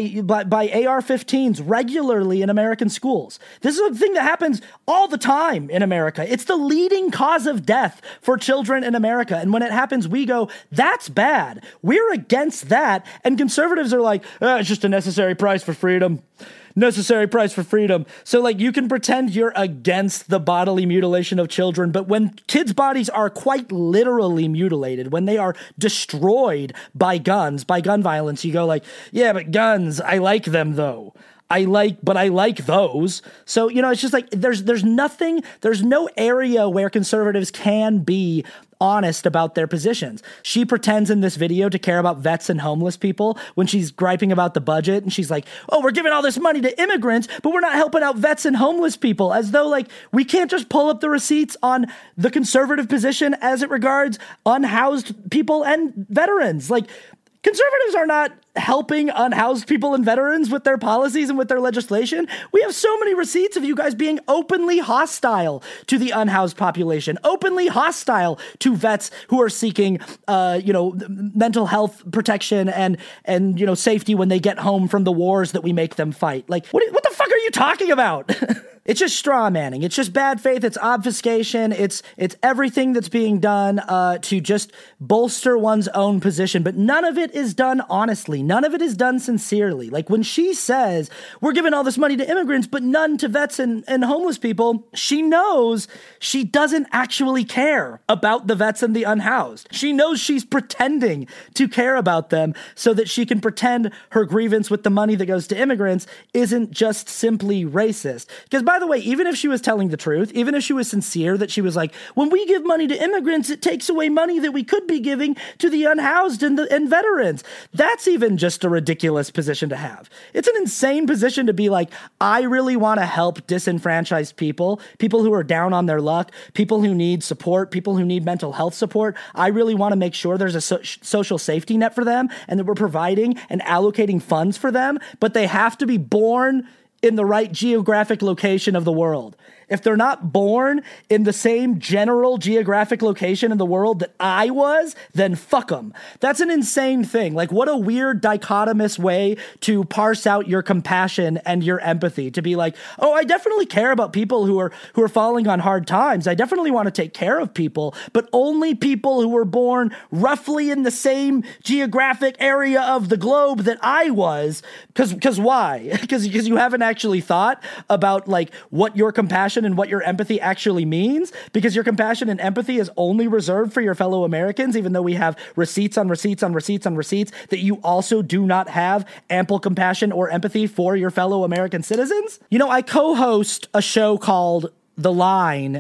AR-15s regularly in American schools. This is a thing that happens all the time in America. It's the leading cause of death for children in America. And when it happens, we go, that's bad. We're against that. And conservatives are like, it's just a necessary price for freedom. Necessary price for freedom. So like you can pretend you're against the bodily mutilation of children, but when kids' bodies are quite literally mutilated, when they are destroyed by gun violence, you go like, yeah, but guns, I like them though. I like those. So, it's just like there's no area where conservatives can be honest about their positions. She pretends in this video to care about vets and homeless people when she's griping about the budget, and she's like, oh, we're giving all this money to immigrants, but we're not helping out vets and homeless people, as though like we can't just pull up the receipts on the conservative position as it regards unhoused people and veterans. Like conservatives are not helping unhoused people and veterans with their policies and with their legislation. We have so many receipts of you guys being openly hostile to the unhoused population, openly hostile to vets who are seeking, mental health protection and safety when they get home from the wars that we make them fight. Like, what the fuck are you talking about? It's just straw manning. It's just bad faith. It's obfuscation. It's everything that's being done to just bolster one's own position. But none of it is done honestly. None of it is done sincerely. Like when she says, we're giving all this money to immigrants, but none to vets and homeless people, she knows she doesn't actually care about the vets and the unhoused. She knows she's pretending to care about them so that she can pretend her grievance with the money that goes to immigrants isn't just simply racist. Because by the way, even if she was telling the truth, even if she was sincere, that she was like, when we give money to immigrants, it takes away money that we could be giving to the unhoused and veterans. That's even just a ridiculous position to have. It's an insane position to be like, I really want to help disenfranchised people who are down on their luck, people who need support, people who need mental health support. I really want to make sure there's a social safety net for them and that we're providing and allocating funds for them, but they have to be born in the right geographic location of the world. If they're not born in the same general geographic location in the world that I was, then fuck them. That's an insane thing. Like, what a weird dichotomous way to parse out your compassion and your empathy, to be like, oh, I definitely care about people who are falling on hard times. I definitely want to take care of people, but only people who were born roughly in the same geographic area of the globe that I was. Because why? Because you haven't actually thought about like what your compassion and what your empathy actually means, because your compassion and empathy is only reserved for your fellow Americans, even though we have receipts on receipts on receipts on receipts that you also do not have ample compassion or empathy for your fellow American citizens. I co-host a show called The Line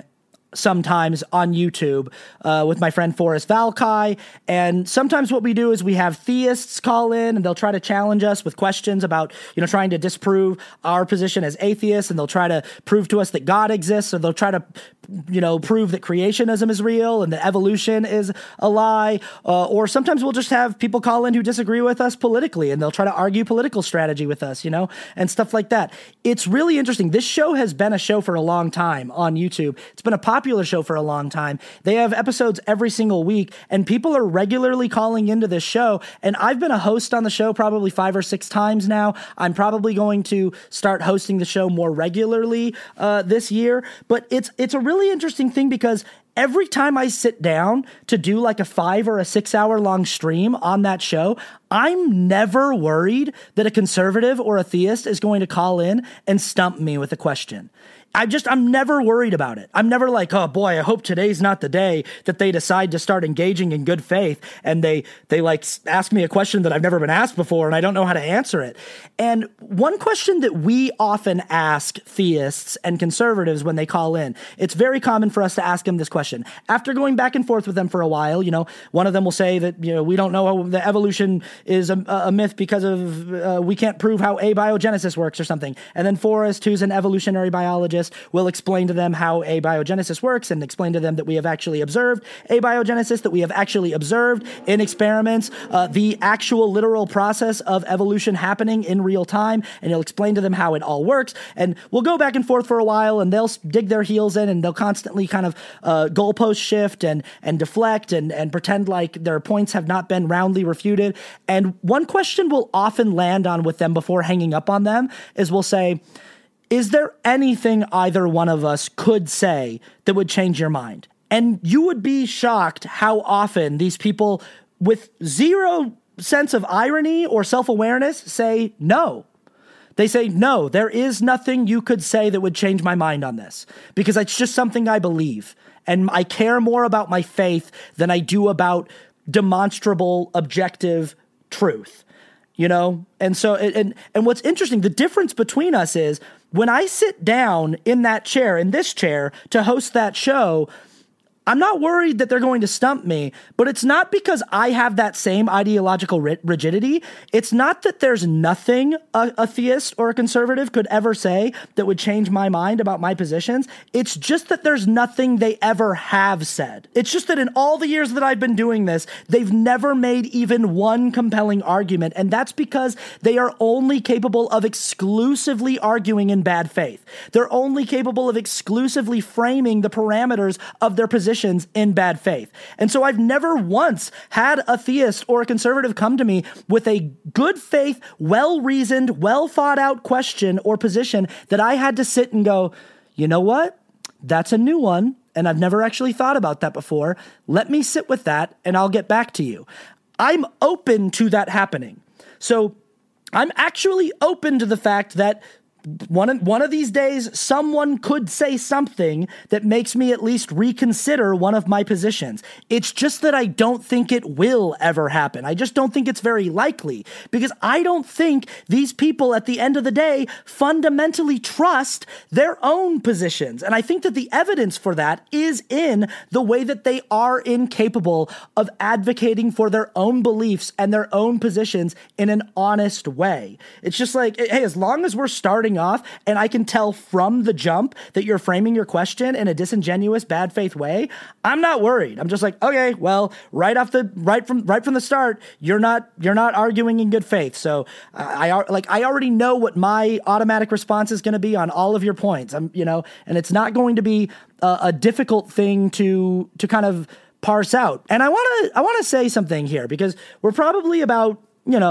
sometimes on YouTube with my friend Forrest Valkai. And sometimes what we do is we have theists call in and they'll try to challenge us with questions about, trying to disprove our position as atheists. And they'll try to prove to us that God exists, or they'll try to, prove that creationism is real and that evolution is a lie. Or sometimes we'll just have people call in who disagree with us politically, and they'll try to argue political strategy with us, and stuff like that. It's really interesting. This show has been a show for a long time on YouTube. It's been a popular show for a long time. They have episodes every single week, and people are regularly calling into this show. And I've been a host on the show probably 5 or 6 times now. I'm probably going to start hosting the show more regularly this year. But it's a really interesting thing, because every time I sit down to do like a 5 or a 6 hour long stream on that show, I'm never worried that a conservative or a theist is going to call in and stump me with a question. I'm never worried about it. I'm never like, oh boy, I hope today's not the day that they decide to start engaging in good faith and they like ask me a question that I've never been asked before and I don't know how to answer it. And one question that we often ask theists and conservatives when they call in, it's very common for us to ask them this question. After going back and forth with them for a while, one of them will say that, we don't know how the evolution is a myth because of, we can't prove how abiogenesis works or something. And then Forrest, who's an evolutionary biologist, will explain to them how abiogenesis works and explain to them that we have actually observed abiogenesis, that we have actually observed in experiments the actual literal process of evolution happening in real time, and he'll explain to them how it all works. And we'll go back and forth for a while, and they'll dig their heels in, and they'll constantly kind of goalpost shift and deflect and pretend like their points have not been roundly refuted. And one question we'll often land on with them before hanging up on them is we'll say, is there anything either one of us could say that would change your mind? And you would be shocked how often these people with zero sense of irony or self-awareness say no. They say, no, there is nothing you could say that would change my mind on this, because it's just something I believe. And I care more about my faith than I do about demonstrable, objective truth. And so, and what's interesting, the difference between us is when I sit down in this chair to host that show, I'm not worried that they're going to stump me, but it's not because I have that same ideological rigidity. It's not that there's nothing a theist or a conservative could ever say that would change my mind about my positions. It's just that there's nothing they ever have said. It's just that in all the years that I've been doing this, they've never made even one compelling argument, and that's because they are only capable of exclusively arguing in bad faith. They're only capable of exclusively framing the parameters of their position in bad faith. And so I've never once had a theist or a conservative come to me with a good faith, well-reasoned, well-thought-out question or position that I had to sit and go, you know what? That's a new one, and I've never actually thought about that before. Let me sit with that, and I'll get back to you. I'm open to that happening. So I'm actually open to the fact that one of these days, someone could say something that makes me at least reconsider one of my positions. It's just that I don't think it will ever happen. I just don't think it's very likely, because I don't think these people at the end of the day fundamentally trust their own positions. And I think that the evidence for that is in the way that they are incapable of advocating for their own beliefs and their own positions in an honest way. It's just like, hey, as long as we're starting off and I can tell from the jump that you're framing your question in a disingenuous, bad faith way, I'm not worried. I'm just like, okay, well, right from the start, you're not arguing in good faith. So I already know what my automatic response is going to be on all of your points. And it's not going to be a difficult thing to kind of parse out. And I want to say something here, because we're probably about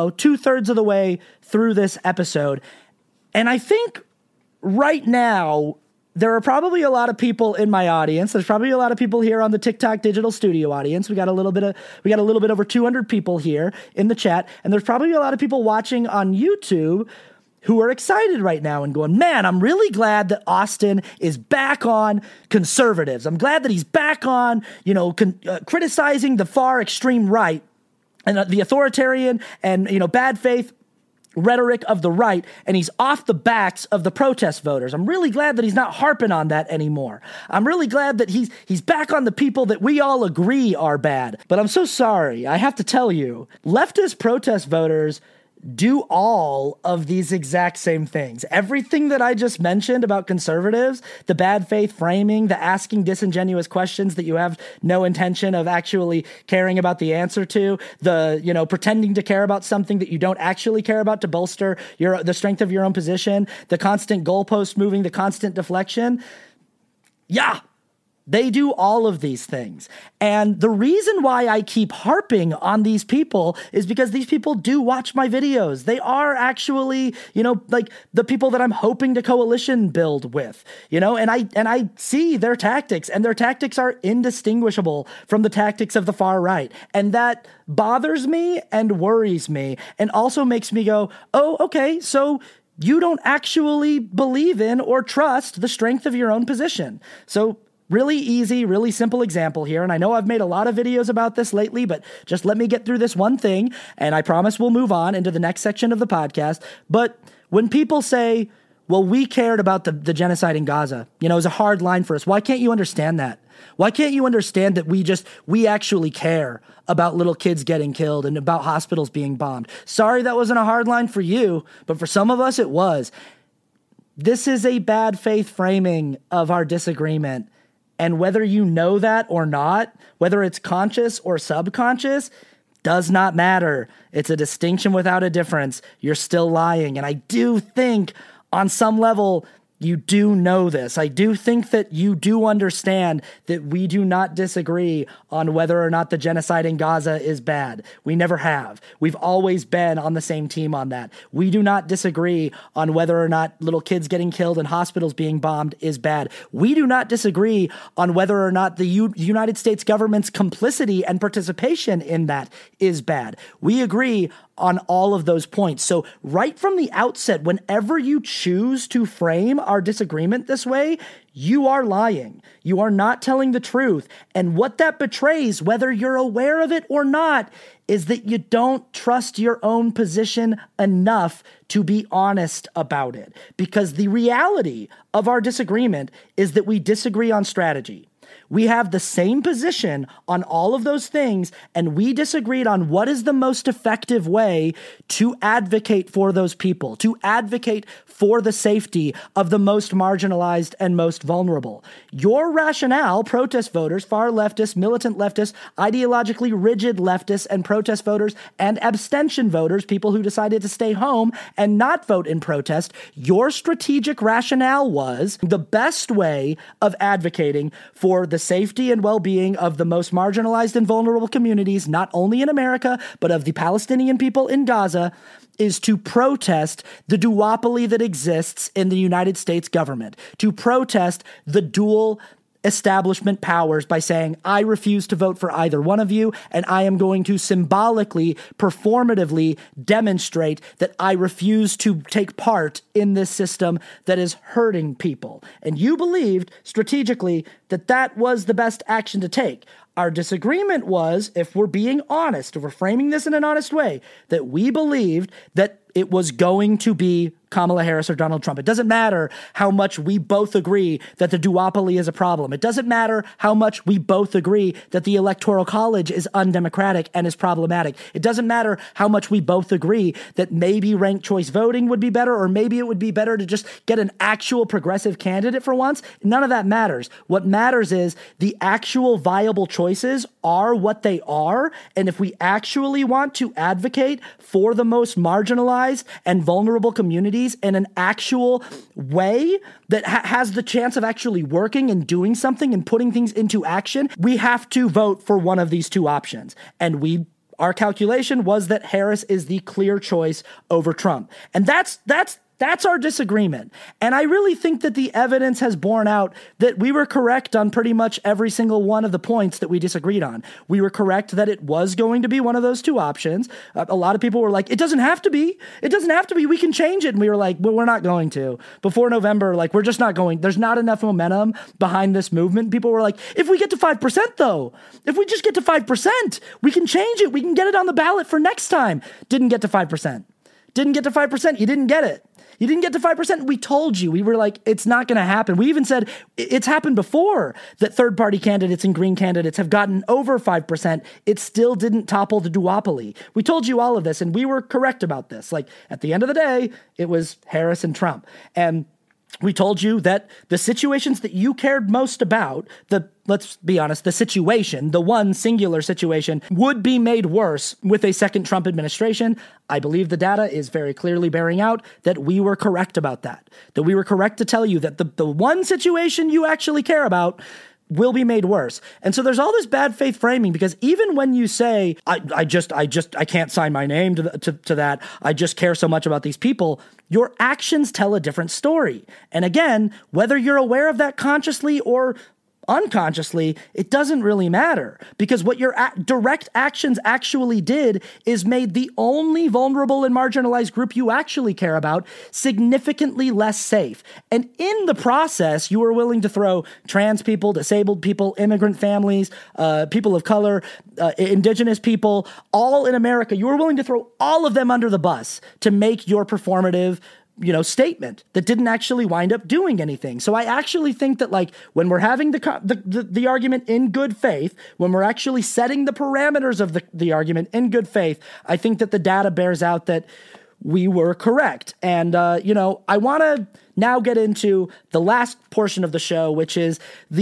2/3 of the way through this episode. And I think right now, there are probably a lot of people in my audience. There's probably a lot of people here on the TikTok Digital Studio audience. We got a little bit over 200 people here in the chat. And there's probably a lot of people watching on YouTube who are excited right now and going, man, I'm really glad that Austin is back on conservatives. I'm glad that he's back on, criticizing the far extreme right and the authoritarian and, bad faith rhetoric of the right, and he's off the backs of the protest voters. I'm really glad that he's not harping on that anymore. I'm really glad that he's back on the people that we all agree are bad. But I'm so sorry, I have to tell you, leftist protest voters do all of these exact same things. Everything that I just mentioned about conservatives, the bad faith framing, the asking disingenuous questions that you have no intention of actually caring about the answer to, the, pretending to care about something that you don't actually care about to bolster the strength of your own position, the constant goalpost moving, the constant deflection. Yeah. They do all of these things. And the reason why I keep harping on these people is because these people do watch my videos. They are actually, like the people that I'm hoping to coalition build with, and I see their tactics, and their tactics are indistinguishable from the tactics of the far right. And that bothers me and worries me and also makes me go, oh, okay, so you don't actually believe in or trust the strength of your own position. So really easy, really simple example here, and I know I've made a lot of videos about this lately, but just let me get through this one thing, and I promise we'll move on into the next section of the podcast. But when people say, well, we cared about the genocide in Gaza, it was a hard line for us, why can't you understand that? Why can't you understand that we actually care about little kids getting killed and about hospitals being bombed? Sorry that wasn't a hard line for you, but for some of us it was. This is a bad faith framing of our disagreement. And whether you know that or not, whether it's conscious or subconscious, does not matter. It's a distinction without a difference. You're still lying. And I do think on some level, you do know this. I do think that you do understand that we do not disagree on whether or not the genocide in Gaza is bad. We never have. We've always been on the same team on that. We do not disagree on whether or not little kids getting killed and hospitals being bombed is bad. We do not disagree on whether or not the United States government's complicity and participation in that is bad. We agree on all of those points. So right from the outset, whenever you choose to frame our disagreement this way, you are lying. You are not telling the truth. And what that betrays, whether you're aware of it or not, is that you don't trust your own position enough to be honest about it. Because the reality of our disagreement is that we disagree on strategy. We have the same position on all of those things, and we disagreed on what is the most effective way to advocate for those people, to advocate for the safety of the most marginalized and most vulnerable. Your rationale, protest voters, far leftists, militant leftists, ideologically rigid leftists, and protest voters, and abstention voters, people who decided to stay home and not vote in protest, your strategic rationale was the best way of advocating for the safety and well-being of the most marginalized and vulnerable communities, not only in America, but of the Palestinian people in Gaza, is to protest the duopoly that exists in the United States government, to protest the dual establishment powers by saying, I refuse to vote for either one of you, and I am going to symbolically, performatively demonstrate that I refuse to take part in this system that is hurting people. And you believed strategically that that was the best action to take. Our disagreement was, if we're being honest, if we're framing this in an honest way, that we believed that it was going to be Kamala Harris or Donald Trump. It doesn't matter how much we both agree that the duopoly is a problem. It doesn't matter how much we both agree that the Electoral College is undemocratic and is problematic. It doesn't matter how much we both agree that maybe ranked choice voting would be better, or maybe it would be better to just get an actual progressive candidate for once. None of that matters. What matters is the actual viable choices are what they are. And if we actually want to advocate for the most marginalized and vulnerable communities in an actual way that has the chance of actually working and doing something and putting things into action, we have to vote for one of these two options. And our calculation was that Harris is the clear choice over Trump. And that's our disagreement. And I really think that the evidence has borne out that we were correct on pretty much every single one of the points that we disagreed on. We were correct that it was going to be one of those two options. A lot of people were like, it doesn't have to be. It doesn't have to be. We can change it. And we were like, well, we're not going to. Before November, we're just not going. There's not enough momentum behind this movement. People were like, if we get to 5% though, if we just get to 5%, we can change it. We can get it on the ballot for next time. Didn't get to 5%. didn't get to 5%. You didn't get it. You didn't get to 5%. We told you. We were like, it's not going to happen. We even said it's happened before that third-party candidates and Green candidates have gotten over 5%. It still didn't topple the duopoly. We told you all of this, and we were correct about this. Like, at the end of the day, it was Harris and Trump. And we told you that the situations that you cared most about, let's be honest, the situation, the one singular situation, would be made worse with a second Trump administration. I believe the data is very clearly bearing out that we were correct about that. That we were correct to tell you that the one situation you actually care about will be made worse. And so there's all this bad faith framing, because even when you say, I can't sign my name to that, I just care so much about these people, your actions tell a different story. And again, whether you're aware of that consciously or unconsciously, it doesn't really matter, because what your direct actions actually did is made the only vulnerable and marginalized group you actually care about significantly less safe. And in the process, you were willing to throw trans people, disabled people, immigrant families, people of color, indigenous people, all in America. You were willing to throw all of them under the bus to make your performative statement that didn't actually wind up doing anything. So I actually think that, like, when we're having the argument in good faith, when we're actually setting the parameters of the argument in good faith, I think that the data bears out that we were correct. And, I want to now get into the last portion of the show, which is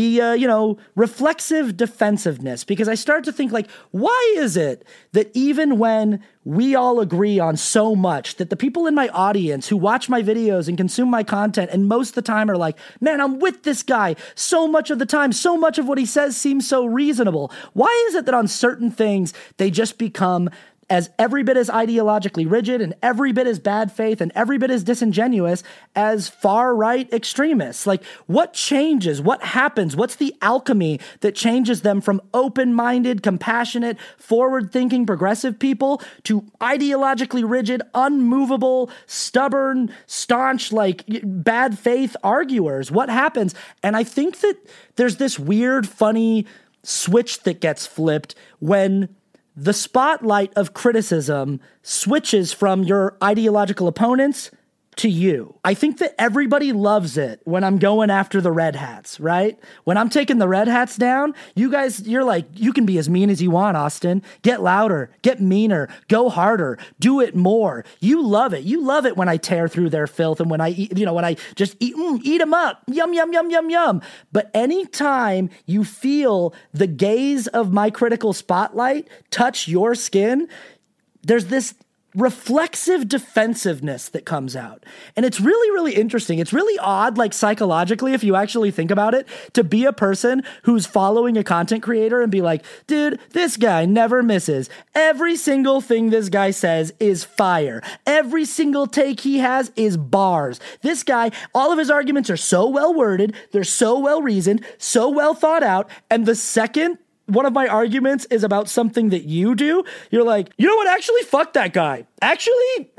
the, reflexive defensiveness, because I start to think, like, why is it that even when we all agree on so much, that the people in my audience who watch my videos and consume my content and most of the time are like, man, I'm with this guy so much of the time, so much of what he says seems so reasonable. Why is it that on certain things they just become as every bit as ideologically rigid and every bit as bad faith and every bit as disingenuous as far-right extremists? Like, what changes? What happens? What's the alchemy that changes them from open-minded, compassionate, forward-thinking, progressive people to ideologically rigid, unmovable, stubborn, staunch, like, bad faith arguers? What happens? And I think that there's this weird, funny switch that gets flipped when the spotlight of criticism switches from your ideological opponents to you. I think that everybody loves it when I'm going after the red hats, right? When I'm taking the red hats down, you guys, you're like, you can be as mean as you want, Austin. Get louder, get meaner, go harder, do it more. You love it. You love it when I tear through their filth and when I eat, when I just eat them up. Yum, yum, yum, yum, yum. But anytime you feel the gaze of my critical spotlight touch your skin, there's this reflexive defensiveness that comes out. And it's really, really interesting. It's really odd, like, psychologically, if you actually think about it, to be a person who's following a content creator and be like, dude, this guy never misses. Every single thing this guy says is fire. Every single take he has is bars. This guy, all of his arguments are so well worded, they're so well reasoned, so well thought out, and the second one of my arguments is about something that you do, you're like, you know what, actually, fuck that guy. Actually,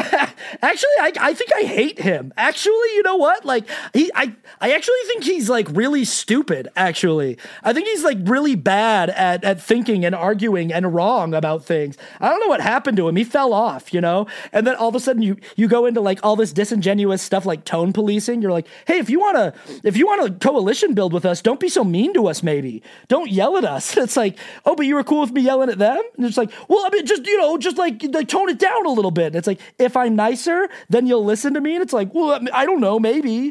I think I hate him. Actually, you know what? Like, I actually think he's, like, really stupid, actually. I think he's, like, really bad at thinking and arguing and wrong about things. I don't know what happened to him. He fell off, And then all of a sudden you go into, like, all this disingenuous stuff like tone policing. You're like, hey, if you want to coalition build with us, don't be so mean to us, maybe. Don't yell at us. It's like, oh, but you were cool with me yelling at them? And it's like, well, I mean, just like tone it down a little bit. And it's like, if I'm nicer, then you'll listen to me. And it's like, well, I don't know, maybe.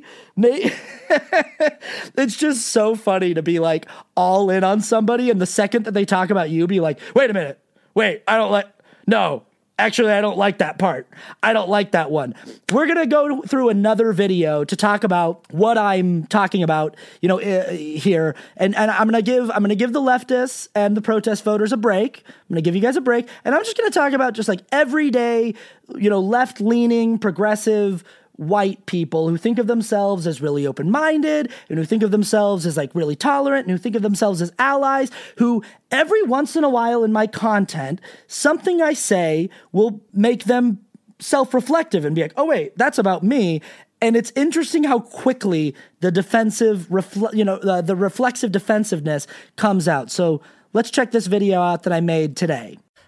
It's just so funny to be, like, all in on somebody, and the second that they talk about you, be like, wait a minute. Actually, I don't like that part. I don't like that one. We're going to go through another video to talk about what I'm talking about, here. And I'm going to give the leftists and the protest voters a break. I'm going to give you guys a break. And I'm just going to talk about just, like, everyday, left-leaning, progressive, white people who think of themselves as really open-minded and who think of themselves as, like, really tolerant and who think of themselves as allies, who every once in a while in my content, something I say will make them self-reflective and be like, oh wait, that's about me. And it's interesting how quickly the defensive, the reflexive defensiveness comes out. So let's check this video out that I made today.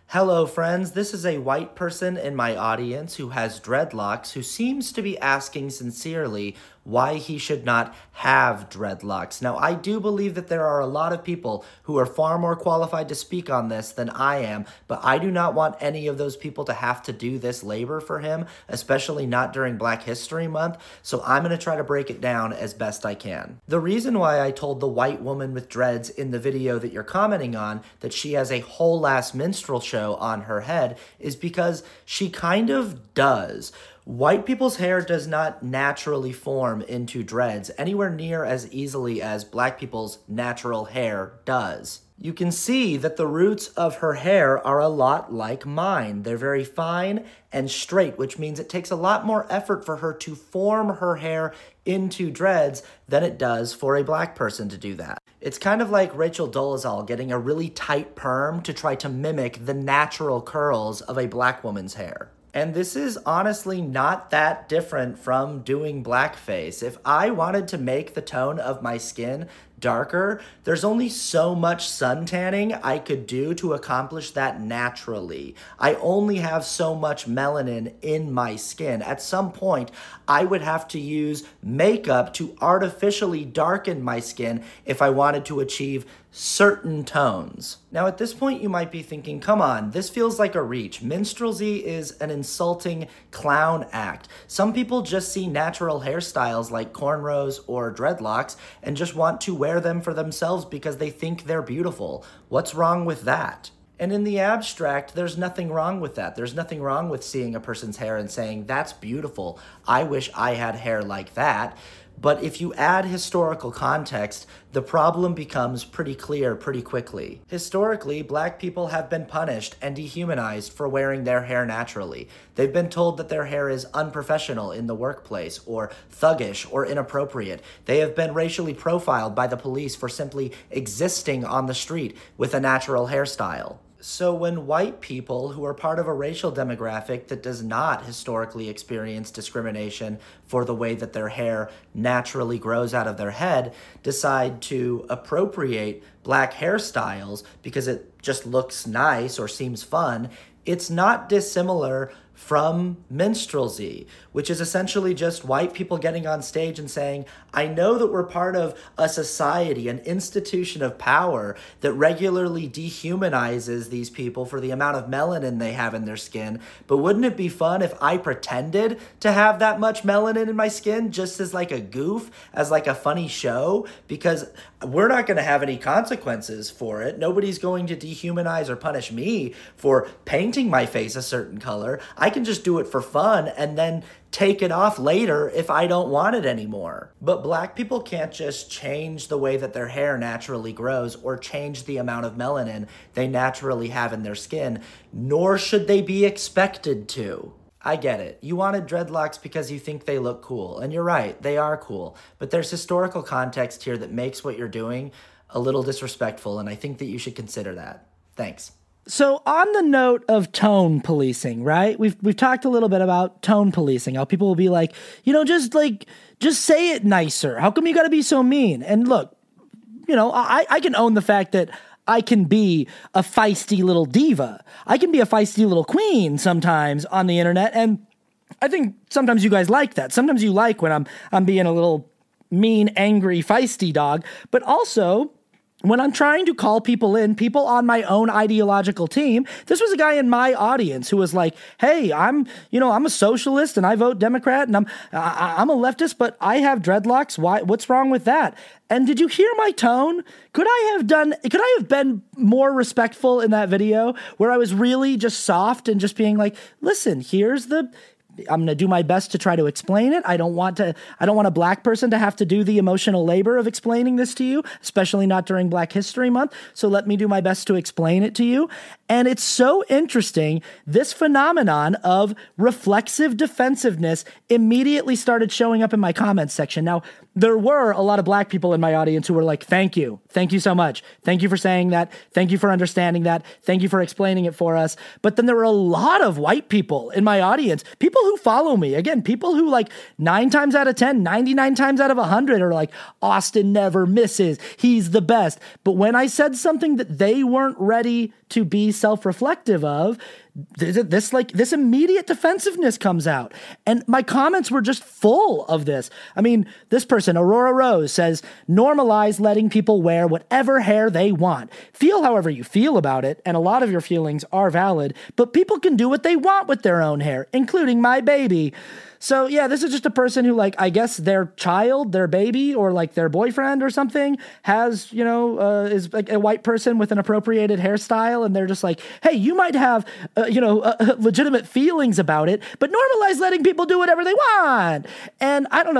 Hello, friends. This is a white person in my audience who has dreadlocks who seems to be asking sincerely why he should not have dreadlocks. Now, I do believe that there are a lot of people who are far more qualified to speak on this than I am, but I do not want any of those people to have to do this labor for him, especially not during Black History Month, so I'm going to try to break it down as best I can. The reason why I told the white woman with dreads in the video that you're commenting on that she has a whole ass minstrel show on her head is because she kind of does. White people's hair does not naturally form into dreads anywhere near as easily as black people's natural hair does. You can see that the roots of her hair are a lot like mine. They're very fine and straight, which means it takes a lot more effort for her to form her hair into dreads than it does for a black person to do that. It's kind of like Rachel Dolezal getting a really tight perm to try to mimic the natural curls of a black woman's hair. And this is honestly not that different from doing blackface. If I wanted to make the tone of my skin darker, there's only so much sun tanning I could do to accomplish that naturally. I only have so much melanin in my skin. At some point, I would have to use makeup to artificially darken my skin if I wanted to achieve certain tones. Now, at this point, you might be thinking, come on, this feels like a reach. Minstrelsy is an insulting clown act. Some people just see natural hairstyles like cornrows or dreadlocks and just want to wear them for themselves because they think they're beautiful. What's wrong with that? And in the abstract, there's nothing wrong with that. There's nothing wrong with seeing a person's hair and saying, that's beautiful. I wish I had hair like that. But if you add historical context, the problem becomes pretty clear pretty quickly. Historically, black people have been punished and dehumanized for wearing their hair naturally. They've been told that their hair is unprofessional in the workplace, or thuggish, or inappropriate. They have been racially profiled by the police for simply existing on the street with a natural hairstyle. So when white people who are part of a racial demographic that does not historically experience discrimination for the way that their hair naturally grows out of their head decide to appropriate black hairstyles because it just looks nice or seems fun, it's not dissimilar from minstrelsy, which is essentially just white people getting on stage and saying, I know that we're part of a society, an institution of power that regularly dehumanizes these people for the amount of melanin they have in their skin, but wouldn't it be fun if I pretended to have that much melanin in my skin just as like a goof, as like a funny show? Because we're not going to have any consequences for it. Nobody's going to dehumanize or punish me for painting my face a certain color. I can just do it for fun and then take it off later if I don't want it anymore. But black people can't just change the way that their hair naturally grows or change the amount of melanin they naturally have in their skin, nor should they be expected to. I get it. You wanted dreadlocks because you think they look cool, and you're right, they are cool. But there's historical context here that makes what you're doing a little disrespectful, and I think that you should consider that. Thanks. So on the note of tone policing, right? We've talked a little bit about tone policing, how people will be like, just say it nicer. How come you got to be so mean? And look, I can own the fact that I can be a feisty little diva. I can be a feisty little queen sometimes on the internet, and I think sometimes you guys like that. Sometimes you like when I'm being a little mean, angry, feisty dog, but also when I'm trying to call people on my own ideological team. This was a guy in my audience who was like, hey, I'm a socialist and I vote Democrat and I'm a leftist, but I have dreadlocks. Why? What's wrong with that? And did you hear my tone? Could I have been more respectful in that video where I was really just soft and just being like, listen, I'm going to do my best to try to explain it. I don't want a black person to have to do the emotional labor of explaining this to you, especially not during Black History Month. So let me do my best to explain it to you. And it's so interesting. This phenomenon of reflexive defensiveness immediately started showing up in my comments section. Now, there were a lot of black people in my audience who were like, thank you so much. Thank you for saying that. Thank you for understanding that. Thank you for explaining it for us. But then there were a lot of white people in my audience, people who follow me, again, people who like 9 times out of 10, 99 times out of 100 are like, Austin never misses. He's the best. But when I said something that they weren't ready to be self-reflective of, this immediate defensiveness comes out. And my comments were just full of this. I mean, this person, Aurora Rose, says, normalize letting people wear whatever hair they want. Feel however you feel about it, and a lot of your feelings are valid, but people can do what they want with their own hair, including my baby. So yeah, this is just a person who, like, I guess their child, their baby, or like their boyfriend or something has, is like a white person with an appropriated hairstyle. And they're just like, hey, you might have, legitimate feelings about it, but normalize letting people do whatever they want. And I don't know,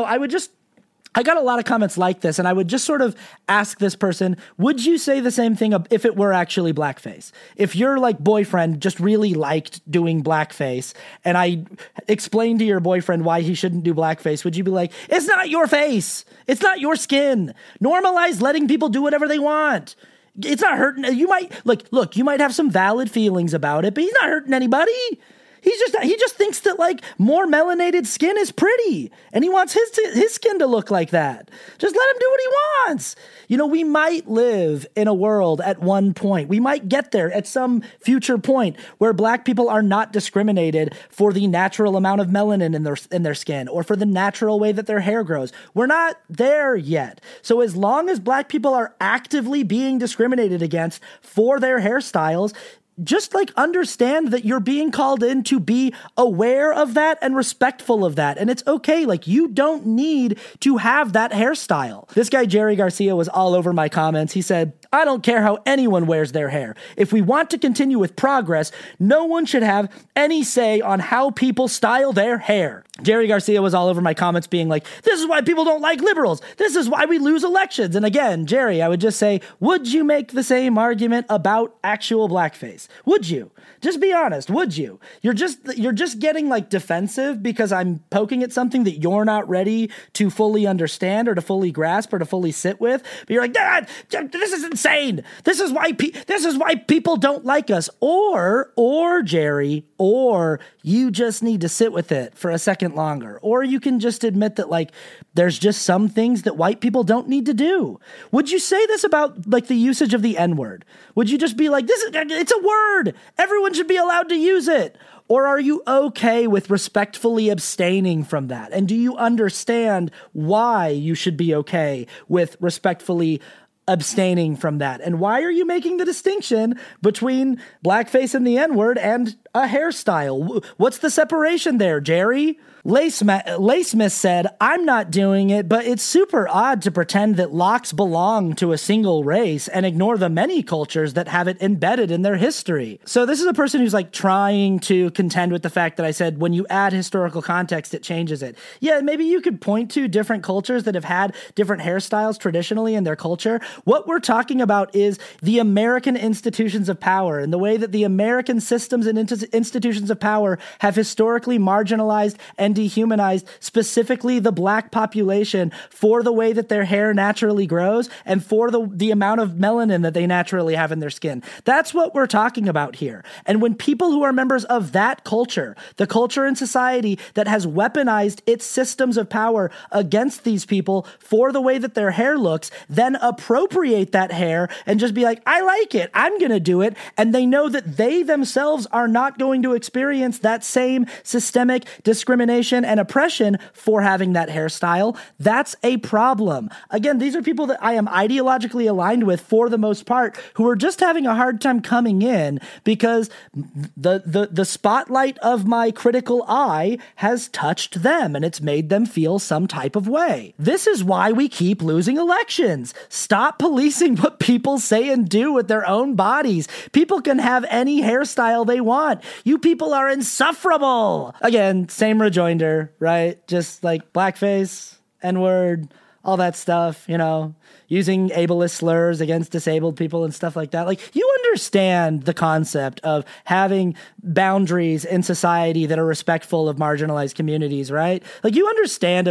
I got a lot of comments like this, and I would just sort of ask this person, would you say the same thing if it were actually blackface? If your like boyfriend just really liked doing blackface, and I explained to your boyfriend why he shouldn't do blackface, would you be like, it's not your face, it's not your skin, normalize letting people do whatever they want. It's not hurting. You might look, you might have some valid feelings about it, but he's not hurting anybody. He just thinks that like more melanated skin is pretty, and he wants his skin to look like that. Just let him do what he wants. We might live in a world at one point. We might get there at some future point where black people are not discriminated for the natural amount of melanin in their skin or for the natural way that their hair grows. We're not there yet. So as long as black people are actively being discriminated against for their hairstyles, just like understand that you're being called in to be aware of that and respectful of that. And it's okay. Like, you don't need to have that hairstyle. This guy, Jerry Garcia, was all over my comments. He said, I don't care how anyone wears their hair. If we want to continue with progress, no one should have any say on how people style their hair. Jerry Garcia was all over my comments being like, this is why people don't like liberals. This is why we lose elections. And again, Jerry, I would just say, would you make the same argument about actual blackface? Would you? Just be honest. Would you? You're just getting like defensive because I'm poking at something that you're not ready to fully understand or to fully grasp or to fully sit with. But you're like, this is insane. This is why people don't like us. Or Jerry, or you just need to sit with it for a second longer. Or you can just admit that like there's just some things that white people don't need to do. Would you say this about like the usage of the N-word? Would you just be like, it's a word. Everyone should be allowed to use it. Or are you okay with respectfully abstaining from that? And do you understand why you should be okay with respectfully abstaining from that? And why are you making the distinction between blackface and the N-word and a hairstyle? What's the separation there, Jerry? Lace said, I'm not doing it, but it's super odd to pretend that locks belong to a single race and ignore the many cultures that have it embedded in their history. So this is a person who's like trying to contend with the fact that I said when you add historical context, it changes it. Yeah, maybe you could point to different cultures that have had different hairstyles traditionally in their culture. What we're talking about is the American institutions of power and the way that the American systems and institutions of power have historically marginalized and dehumanized specifically the black population for the way that their hair naturally grows and for the amount of melanin that they naturally have in their skin. That's what we're talking about here. And when people who are members of that culture, the culture in society that has weaponized its systems of power against these people for the way that their hair looks, then appropriate that hair and just be like, I like it, I'm going to do it. And they know that they themselves are not going to experience that same systemic discrimination and oppression for having that hairstyle. That's a problem. Again, these are people that I am ideologically aligned with for the most part, who are just having a hard time coming in because the spotlight of my critical eye has touched them and it's made them feel some type of way. This is why we keep losing elections. Stop policing what people say and do with their own bodies. People can have any hairstyle they want. You people are insufferable. Again, same rejoinder, right? Just like blackface, N-word, all that stuff, using ableist slurs against disabled people and stuff like that. Like, you understand the concept of having boundaries in society that are respectful of marginalized communities, right? Like you understand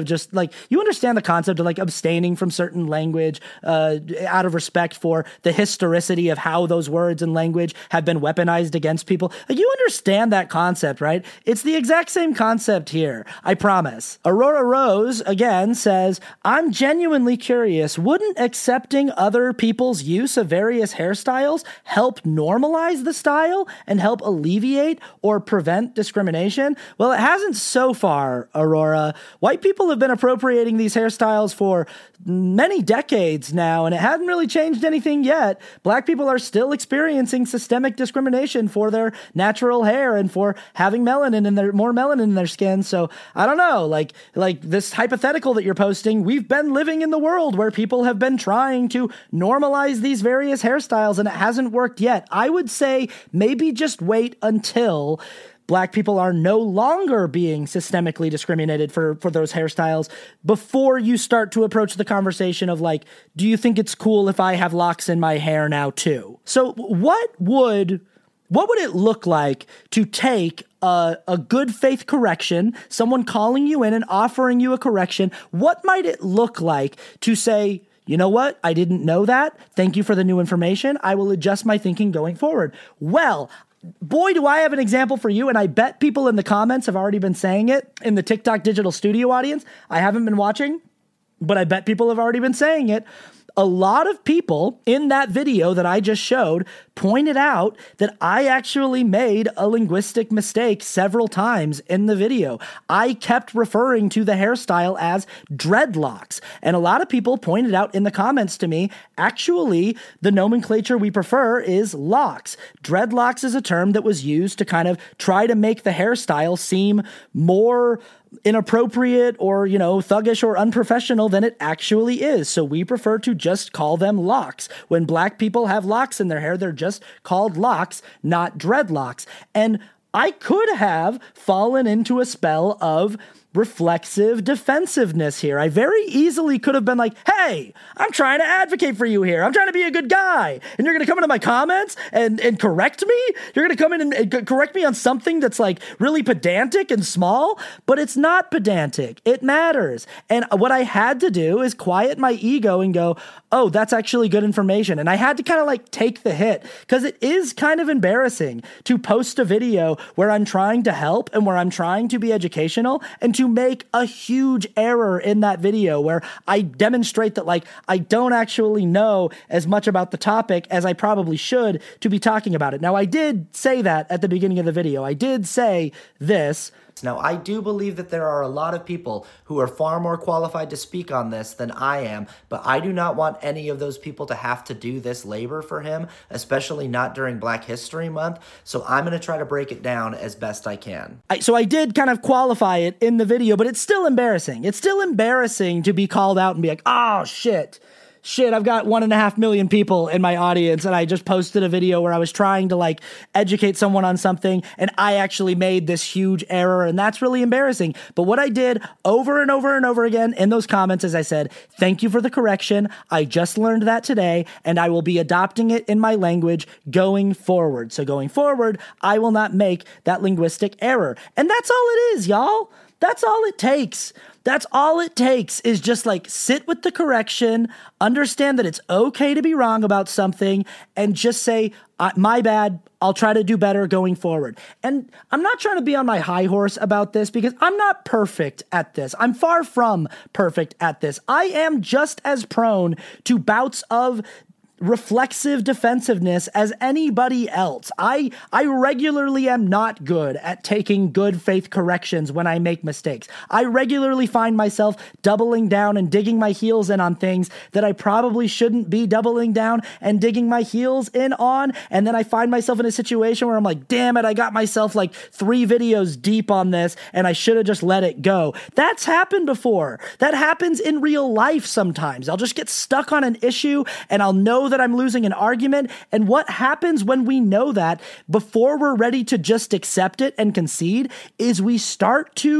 the concept of like abstaining from certain language out of respect for the historicity of how those words and language have been weaponized against people. Like you understand that concept, right? It's the exact same concept here, I promise. Aurora Rose, again, says, I'm genuinely curious, wouldn't accepting other people's use of various hairstyles help normalize the style and help alleviate or prevent discrimination? Well, it hasn't so far, Aurora. White people have been appropriating these hairstyles for many decades now, and it hasn't really changed anything yet. Black people are still experiencing systemic discrimination for their natural hair and for having more melanin in their skin. So I don't know, like this hypothetical that you're posting, we've been living in the world where people have been trying to normalize these various hairstyles and it hasn't worked yet. I would say maybe just wait until Black people are no longer being systemically discriminated for those hairstyles before you start to approach the conversation of like, do you think it's cool if I have locks in my hair now too? So what would it look like to take a good faith correction, someone calling you in and offering you a correction? What might it look like to say, you know what? I didn't know that. Thank you for the new information. I will adjust my thinking going forward. Well, boy, do I have an example for you, and I bet people in the comments have already been saying it in the TikTok Digital Studio audience. I haven't been watching, but I bet people have already been saying it. A lot of people in that video that I just showed pointed out that I actually made a linguistic mistake several times in the video. I kept referring to the hairstyle as dreadlocks. And a lot of people pointed out in the comments to me, actually, the nomenclature we prefer is locks. Dreadlocks is a term that was used to kind of try to make the hairstyle seem more inappropriate or, thuggish or unprofessional than it actually is. So we prefer to just call them locks. When Black people have locks in their hair, they're just called locks, not dreadlocks. And I could have fallen into a spell of reflexive defensiveness here. I very easily could have been like, hey, I'm trying to advocate for you here. I'm trying to be a good guy. And you're going to come into my comments and correct me? You're going to come in and correct me on something that's like really pedantic and small, but it's not pedantic. It matters. And what I had to do is quiet my ego and go, oh, that's actually good information. And I had to kind of like take the hit because it is kind of embarrassing to post a video where I'm trying to help and where I'm trying to be educational and to make a huge error in that video where I demonstrate that like I don't actually know as much about the topic as I probably should to be talking about it. Now, I did say that at the beginning of the video. I did say this. Now, I do believe that there are a lot of people who are far more qualified to speak on this than I am, but I do not want any of those people to have to do this labor for him, especially not during Black History Month, so I'm going to try to break it down as best I can. So I did kind of qualify it in the video, but it's still embarrassing. It's still embarrassing to be called out and be like, oh, shit, I've got 1.5 million people in my audience and I just posted a video where I was trying to like educate someone on something and I actually made this huge error and that's really embarrassing. But what I did over and over and over again in those comments is I said, thank you for the correction. I just learned that today and I will be adopting it in my language going forward. So going forward, I will not make that linguistic error. And that's all it is, y'all. That's all it takes. That's all it takes is just like sit with the correction, understand that it's okay to be wrong about something, and just say, my bad, I'll try to do better going forward. And I'm not trying to be on my high horse about this because I'm not perfect at this. I'm far from perfect at this. I am just as prone to bouts of reflexive defensiveness as anybody else. I regularly am not good at taking good faith corrections when I make mistakes. I regularly find myself doubling down and digging my heels in on things that I probably shouldn't be doubling down and digging my heels in on. And then I find myself in a situation where I'm like, damn it, I got myself like 3 videos deep on this and I should have just let it go. That's happened before. That happens in real life sometimes. I'll just get stuck on an issue and I'll know that I'm losing an argument. And what happens when we know that before we're ready to just accept it and concede is we start to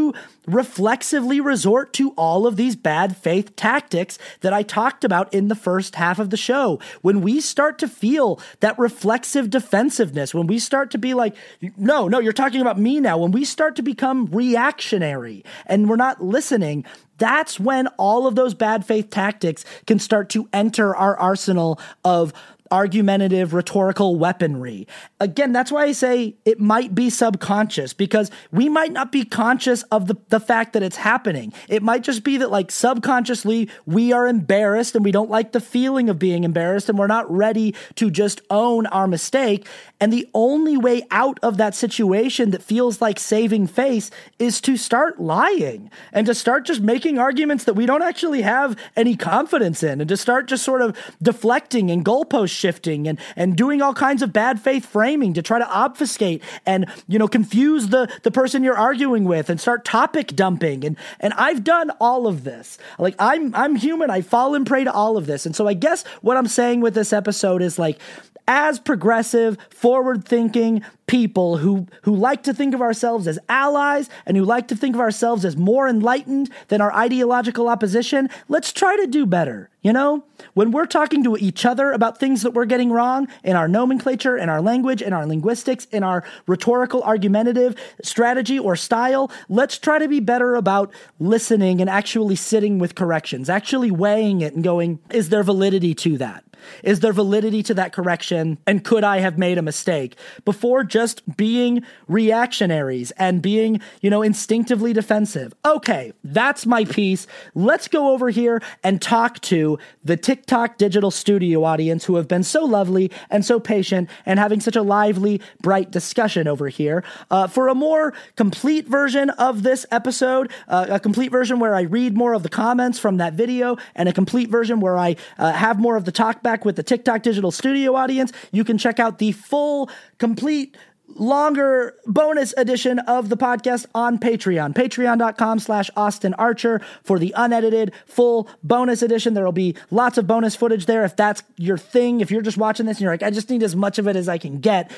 reflexively resort to all of these bad faith tactics that I talked about in the first half of the show. When we start to feel that reflexive defensiveness, when we start to be like, no, you're talking about me now, when we start to become reactionary and we're not listening, that's when all of those bad faith tactics can start to enter our arsenal of argumentative rhetorical weaponry. Again, that's why I say it might be subconscious, because we might not be conscious of the fact that it's happening. It might just be that, like, subconsciously we are embarrassed and we don't like the feeling of being embarrassed and we're not ready to just own our mistake. And the only way out of that situation that feels like saving face is to start lying and to start just making arguments that we don't actually have any confidence in, and to start just sort of deflecting and goalpost shifting and doing all kinds of bad faith framing to try to obfuscate and, confuse the person you're arguing with and start topic dumping. And I've done all of this. Like, I'm human. I fall in prey to all of this. And so I guess what I'm saying with this episode is, like, as progressive, forward-thinking people who like to think of ourselves as allies and who like to think of ourselves as more enlightened than our ideological opposition, let's try to do better, When we're talking to each other about things that we're getting wrong in our nomenclature, in our language, in our linguistics, in our rhetorical argumentative strategy or style, let's try to be better about listening and actually sitting with corrections, actually weighing it and going, is there validity to that? Is there validity to that correction? And could I have made a mistake? Before just being reactionaries and being, instinctively defensive. Okay, that's my piece. Let's go over here and talk to the TikTok Digital Studio audience, who have been so lovely and so patient and having such a lively, bright discussion over here. For a more complete version of this episode, a complete version where I read more of the comments from that video, and a complete version where I have more of the talkback with the TikTok Digital Studio audience, you can check out the full, complete, longer bonus edition of the podcast on Patreon. Patreon.com/Austin Archer for the unedited full bonus edition. There will be lots of bonus footage there if that's your thing. If you're just watching this and you're like, I just need as much of it as I can get,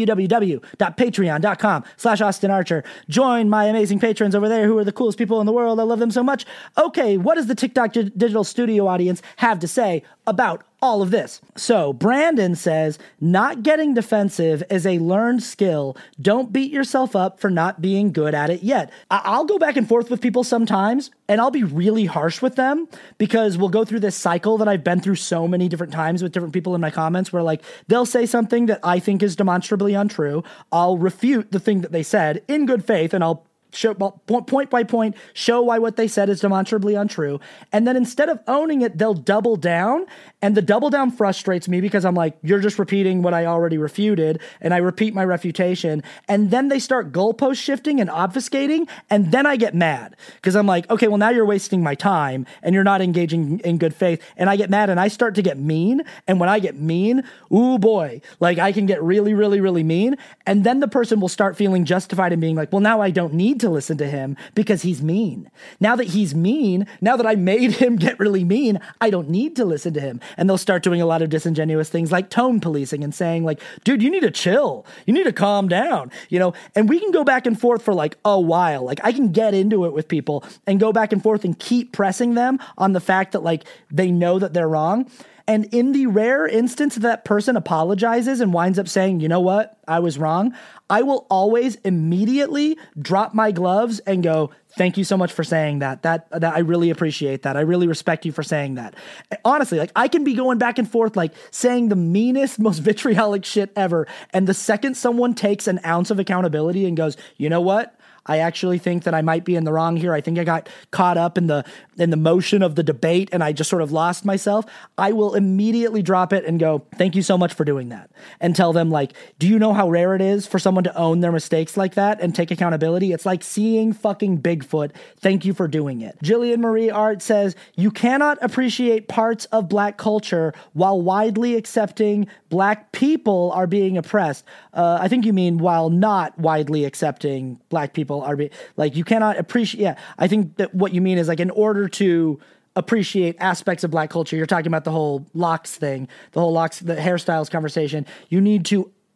www.patreon.com/Austin Archer. Join my amazing patrons over there who are the coolest people in the world. I love them so much. Okay, what does the TikTok Digital Studio audience have to say about all of this? So Brandon says, not getting defensive is a learned skill. Don't beat yourself up for not being good at it yet. I'll go back and forth with people sometimes, and I'll be really harsh with them, because we'll go through this cycle that I've been through so many different times with different people in my comments, where, like, they'll say something that I think is demonstrably untrue. I'll refute the thing that they said in good faith, and I'll show point by point, show why what they said is demonstrably untrue. And then instead of owning it, they'll double down. And the double down frustrates me, because I'm like, you're just repeating what I already refuted. And I repeat my refutation. And then they start goalpost shifting and obfuscating. And then I get mad, because I'm like, okay, well, now you're wasting my time and you're not engaging in good faith. And I get mad and I start to get mean. And when I get mean, ooh boy, like, I can get really, really, really mean. And then the person will start feeling justified in being like, well, now I don't need to listen to him because he's mean. Now that he's mean, now that I made him get really mean, I don't need to listen to him. And they'll start doing a lot of disingenuous things like tone policing and saying, like, dude, you need to chill. You need to calm down, and we can go back and forth for like a while. Like, I can get into it with people and go back and forth and keep pressing them on the fact that, like, they know that they're wrong. And in the rare instance that person apologizes and winds up saying, you know what, I was wrong, I will always immediately drop my gloves and go, thank you so much for saying that. That I really appreciate that. I really respect you for saying that. Honestly, like, I can be going back and forth, like, saying the meanest, most vitriolic shit ever. And the second someone takes an ounce of accountability and goes, you know what? I actually think that I might be in the wrong here. I think I got caught up in the motion of the debate and I just sort of lost myself. I will immediately drop it and go, thank you so much for doing that. And tell them, like, do you know how rare it is for someone to own their mistakes like that and take accountability? It's like seeing fucking Bigfoot. Thank you for doing it. Jillian Marie Art says, you cannot appreciate parts of Black culture while widely accepting Black people are being oppressed. I think you mean while not widely accepting Black people are like, you cannot appreciate. Yeah, I think that what you mean is, like, in order to appreciate aspects of Black culture, you're talking about the whole locks thing, the hairstyles conversation. You need to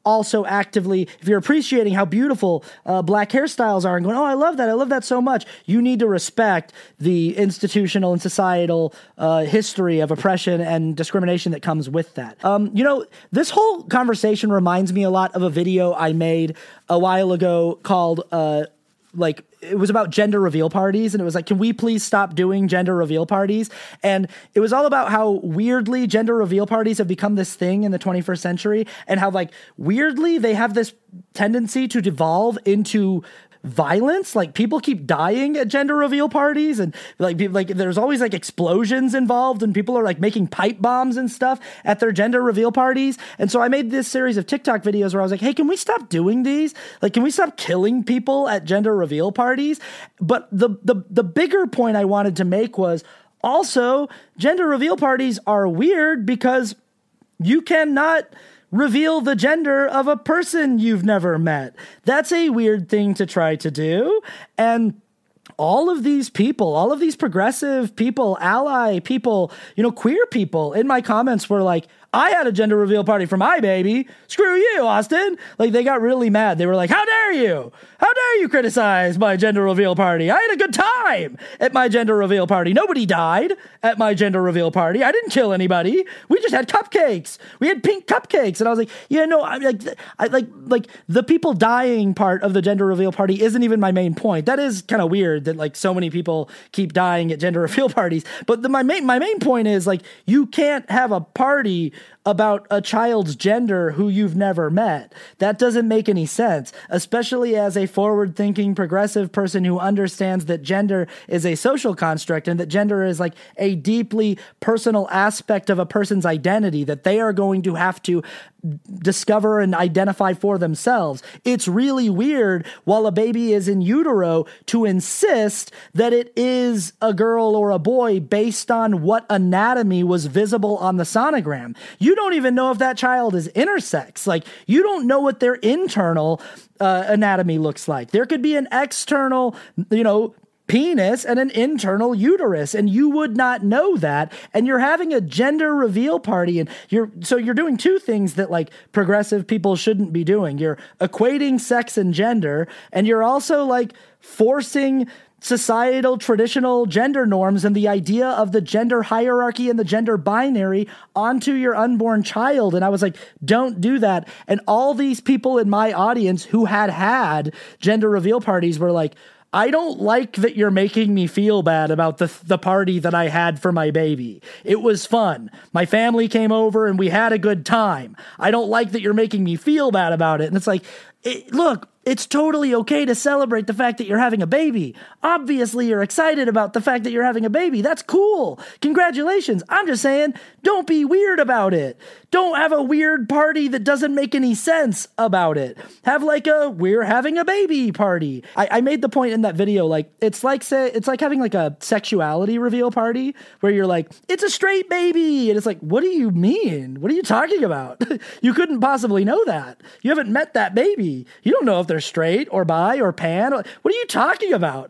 also actively, if you're appreciating how beautiful black hairstyles are and going, oh, I love that so much, you need to respect the institutional and societal history of oppression and discrimination that comes with that. This whole conversation reminds me a lot of a video I made a while ago called it was about gender reveal parties, and it was like, can we please stop doing gender reveal parties? And it was all about how weirdly gender reveal parties have become this thing in the 21st century, and how like weirdly they have this tendency to devolve into violence. Like people keep dying at gender reveal parties, and like there's always like explosions involved, and people are like making pipe bombs and stuff at their gender reveal parties. And so I made this series of TikTok videos where I was like, hey, can we stop doing these? Like, can we stop killing people at gender reveal parties? But the bigger point I wanted to make was also gender reveal parties are weird because you cannot reveal the gender of a person you've never met. That's a weird thing to try to do. And all of these people, all of these progressive people, ally people, queer people in my comments were like, I had a gender reveal party for my baby. Screw you, Austin. Like, they got really mad. They were like, how dare you? How dare you criticize my gender reveal party? I had a good time at my gender reveal party. Nobody died at my gender reveal party. I didn't kill anybody. We just had cupcakes. We had pink cupcakes. And I was like, I like the people dying part of the gender reveal party isn't even my main point. That is kind of weird that like so many people keep dying at gender reveal parties. But my main point is like, you can't have a party about a child's gender who you've never met. That doesn't make any sense, especially as a forward-thinking progressive person who understands that gender is a social construct and that gender is like a deeply personal aspect of a person's identity that they are going to have to discover and identify for themselves. It's really weird while a baby is in utero to insist that it is a girl or a boy based on what anatomy was visible on the sonogram. You don't even know if that child is intersex. Like, you don't know what their internal anatomy looks like. There could be an external, penis and an internal uterus, and you would not know that. And you're having a gender reveal party, and you're doing two things that like progressive people shouldn't be doing. You're equating sex and gender, and you're also like forcing societal traditional gender norms and the idea of the gender hierarchy and the gender binary onto your unborn child. And I was like, don't do that. And all these people in my audience who had gender reveal parties were like, I don't like that you're making me feel bad about the party that I had for my baby. It was fun. My family came over and we had a good time. I don't like that you're making me feel bad about it. And it's like, look, it's totally okay to celebrate the fact that you're having a baby. Obviously, you're excited about the fact that you're having a baby. That's cool. Congratulations. I'm just saying, don't be weird about it. Don't have a weird party that doesn't make any sense about it. Have like a we're having a baby party. I made the point in that video, like it's like having like a sexuality reveal party where you're like, it's a straight baby. And it's like, what do you mean? What are you talking about? You couldn't possibly know that. You haven't met that baby. You don't know if they're straight or bi or pan. What are you talking about?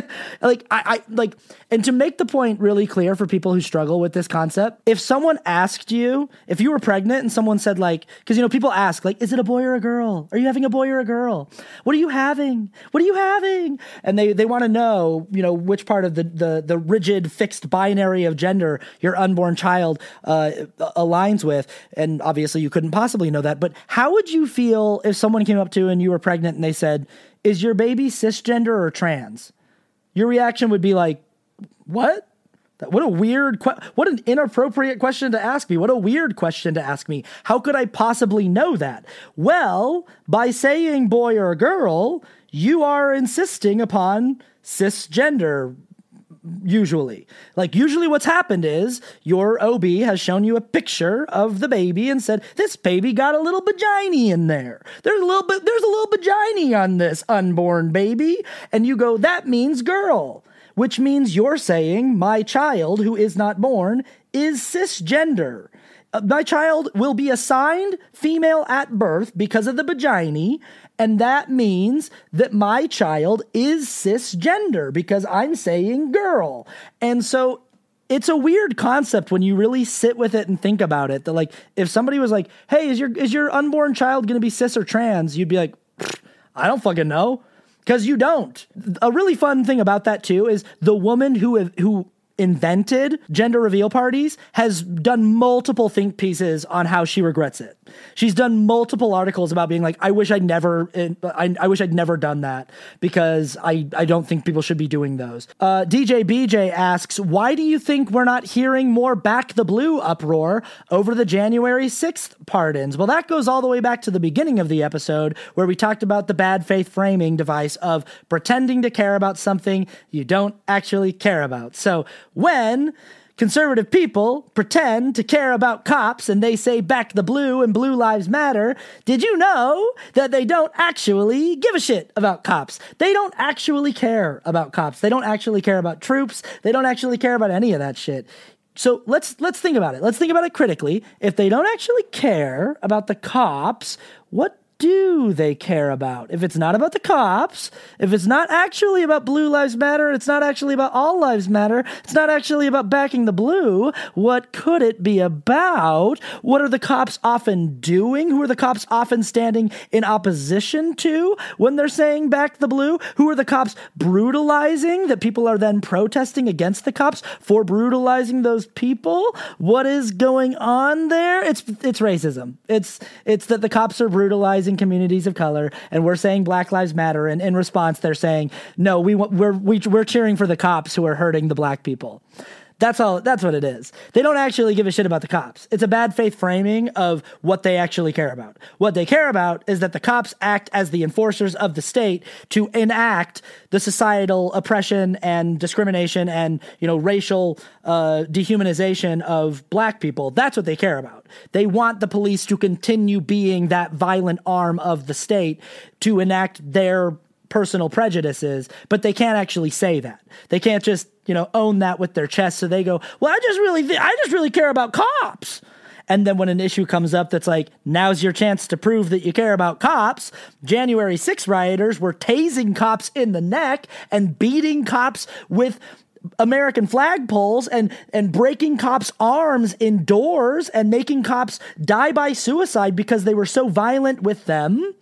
And to make the point really clear for people who struggle with this concept, if someone asked you, if you were pregnant and someone said like, because people ask like, is it a boy or a girl? Are you having a boy or a girl? What are you having? What are you having? And they want to know, which part of the rigid fixed binary of gender your unborn child aligns with. And obviously you couldn't possibly know that. But how would you feel if someone came up to you and you were pregnant and they said, is your baby cisgender or trans? Your reaction would be like, what? What a weird, what an inappropriate question to ask me. What a weird question to ask me. How could I possibly know that? Well, by saying boy or girl, you are insisting upon cisgender. Usually what's happened is your OB has shown you a picture of the baby and said, this baby got a little vagina in there. There's a little vagina on this unborn baby. And you go, that means girl, which means you're saying my child who is not born is cisgender. My child will be assigned female at birth because of the vagina, and that means that my child is cisgender because I'm saying girl. And so it's a weird concept when you really sit with it and think about it, that like, if somebody was like, hey, is your unborn child going to be cis or trans? You'd be like, I don't fucking know. Because you don't. A really fun thing about that too is the woman who invented gender reveal parties has done multiple think pieces on how she regrets it. She's done multiple articles about being like, I wish I'd never done that, because I don't think people should be doing those. DJ BJ asks, why do you think we're not hearing more Back the Blue uproar over the January 6th pardons? Well, that goes all the way back to the beginning of the episode where we talked about the bad faith framing device of pretending to care about something you don't actually care about. So when conservative people pretend to care about cops and they say back the blue and blue lives matter, did you know that they don't actually give a shit about cops? They don't actually care about cops. They don't actually care about troops. They don't actually care about any of that shit. So let's think about it. Let's think about it critically. If they don't actually care about the cops, what do they care about? If it's not about the cops, if it's not actually about Blue Lives Matter, it's not actually about All Lives Matter, it's not actually about backing the blue, what could it be about? What are the cops often doing? Who are the cops often standing in opposition to when they're saying back the blue? Who are the cops brutalizing that people are then protesting against the cops for brutalizing those people? What is going on there? It's racism. It's that the cops are brutalizing communities of color, and we're saying Black Lives Matter, and in response they're saying, no, we're cheering for the cops who are hurting the black people. That's what it is. They don't actually give a shit about the cops. It's a bad faith framing of what they actually care about. What they care about is that the cops act as the enforcers of the state to enact the societal oppression and discrimination and, racial dehumanization of black people. That's what they care about. They want the police to continue being that violent arm of the state to enact their personal prejudices, but they can't actually say that. They can't just, own that with their chest. So they go, well, I just really care about cops. And then when an issue comes up that's like, now's your chance to prove that you care about cops, January 6 rioters were tasing cops in the neck and beating cops with American flag poles and breaking cops' arms indoors and making cops die by suicide because they were so violent with them.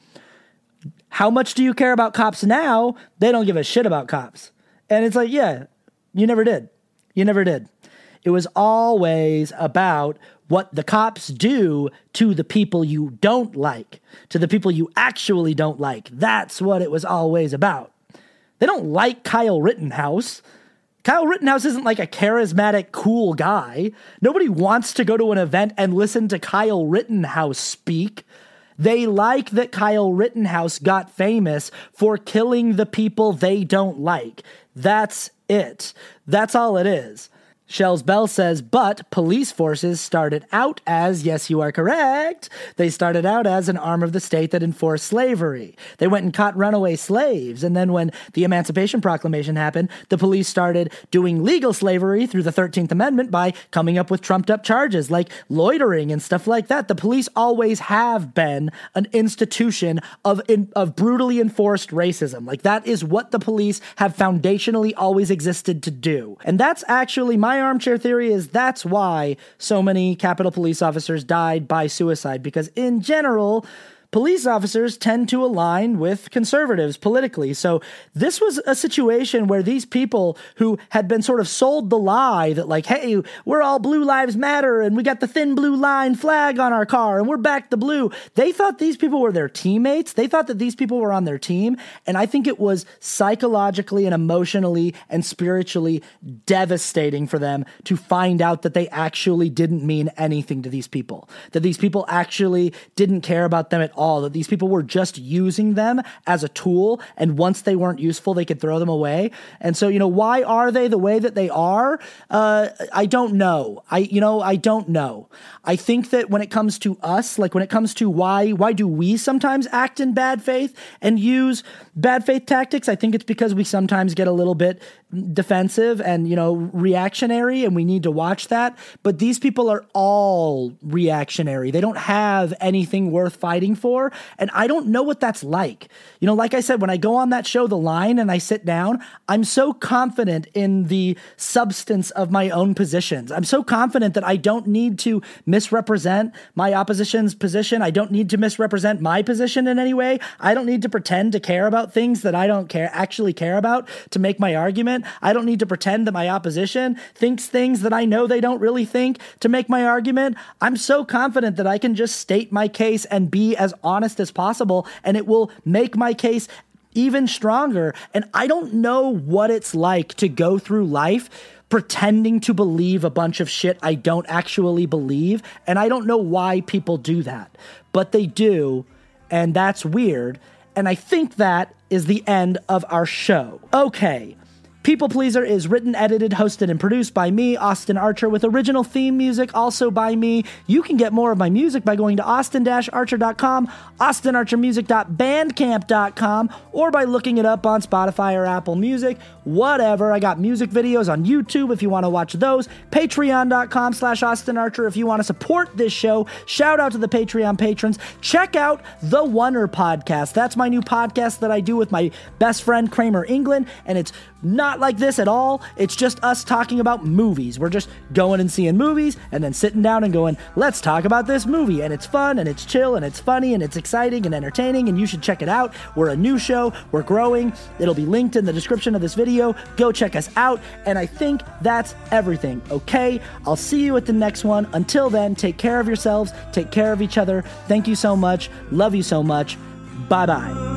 How much do you care about cops now? They don't give a shit about cops. And it's like, yeah, you never did. You never did. It was always about what the cops do to the people you don't like, to the people you actually don't like. That's what it was always about. They don't like Kyle Rittenhouse. Kyle Rittenhouse isn't like a charismatic, cool guy. Nobody wants to go to an event and listen to Kyle Rittenhouse speak. They like that Kyle Rittenhouse got famous for killing the people they don't like. That's it. That's all it is. Shells Bell says, but police forces started out as, yes, you are correct, they started out as an arm of the state that enforced slavery. They went and caught runaway slaves, and then when the Emancipation Proclamation happened, the police started doing legal slavery through the 13th Amendment by coming up with trumped-up charges like loitering and stuff like that. The police always have been an institution of brutally enforced racism. Like, that is what the police have foundationally always existed to do. And that's actually my armchair theory is that's why so many Capitol Police officers died by suicide, because in general, police officers tend to align with conservatives politically. So this was a situation where these people who had been sort of sold the lie that like, hey, we're all Blue Lives Matter and we got the thin blue line flag on our car and we're back the blue. They thought these people were their teammates. They thought that these people were on their team. And I think it was psychologically and emotionally and spiritually devastating for them to find out that they actually didn't mean anything to these people, that these people actually didn't care about them at all, that these people were just using them as a tool, and once they weren't useful, they could throw them away. And so, why are they the way that they are? I don't know. I don't know. I think that when it comes to us, like when it comes to why do we sometimes act in bad faith and use bad faith tactics, I think it's because we sometimes get a little bit defensive and, reactionary, and we need to watch that. But these people are all reactionary. They don't have anything worth fighting for. before, and I don't know what that's like. You know, like I said, when I go on that show, The Line, and I sit down, I'm so confident in the substance of my own positions. I'm so confident that I don't need to misrepresent my opposition's position. I don't need to misrepresent my position in any way. I don't need to pretend to care about things that I don't actually care about to make my argument. I don't need to pretend that my opposition thinks things that I know they don't really think to make my argument. I'm so confident that I can just state my case and be as honest as possible, and it will make my case even stronger. And I don't know what it's like to go through life pretending to believe a bunch of shit I don't actually believe, and I don't know why people do that, but they do, and that's weird. And I think that is the end of our show. Okay. People Pleaser is written, edited, hosted, and produced by me, Austin Archer, with original theme music also by me. You can get more of my music by going to austin-archer.com, austinarchermusic.bandcamp.com, or by looking it up on Spotify or Apple Music, whatever. I got music videos on YouTube if you want to watch those, patreon.com/austinarcher if you want to support this show. Shout out to the Patreon patrons. Check out the Wonder Podcast. That's my new podcast that I do with my best friend Kramer England, and it's not like this at all. It's just us talking about movies. We're just going and seeing movies and then sitting down and going, let's talk about this movie. And it's fun and it's chill and it's funny and it's exciting and entertaining, and you should check it out. We're a new show. We're growing. It'll be linked in the description of this video. Go check us out. And I think that's everything. Okay, I'll see you at the next one. Until then, take care of yourselves. Take care of each other. Thank you so much. Love you so much. Bye-bye.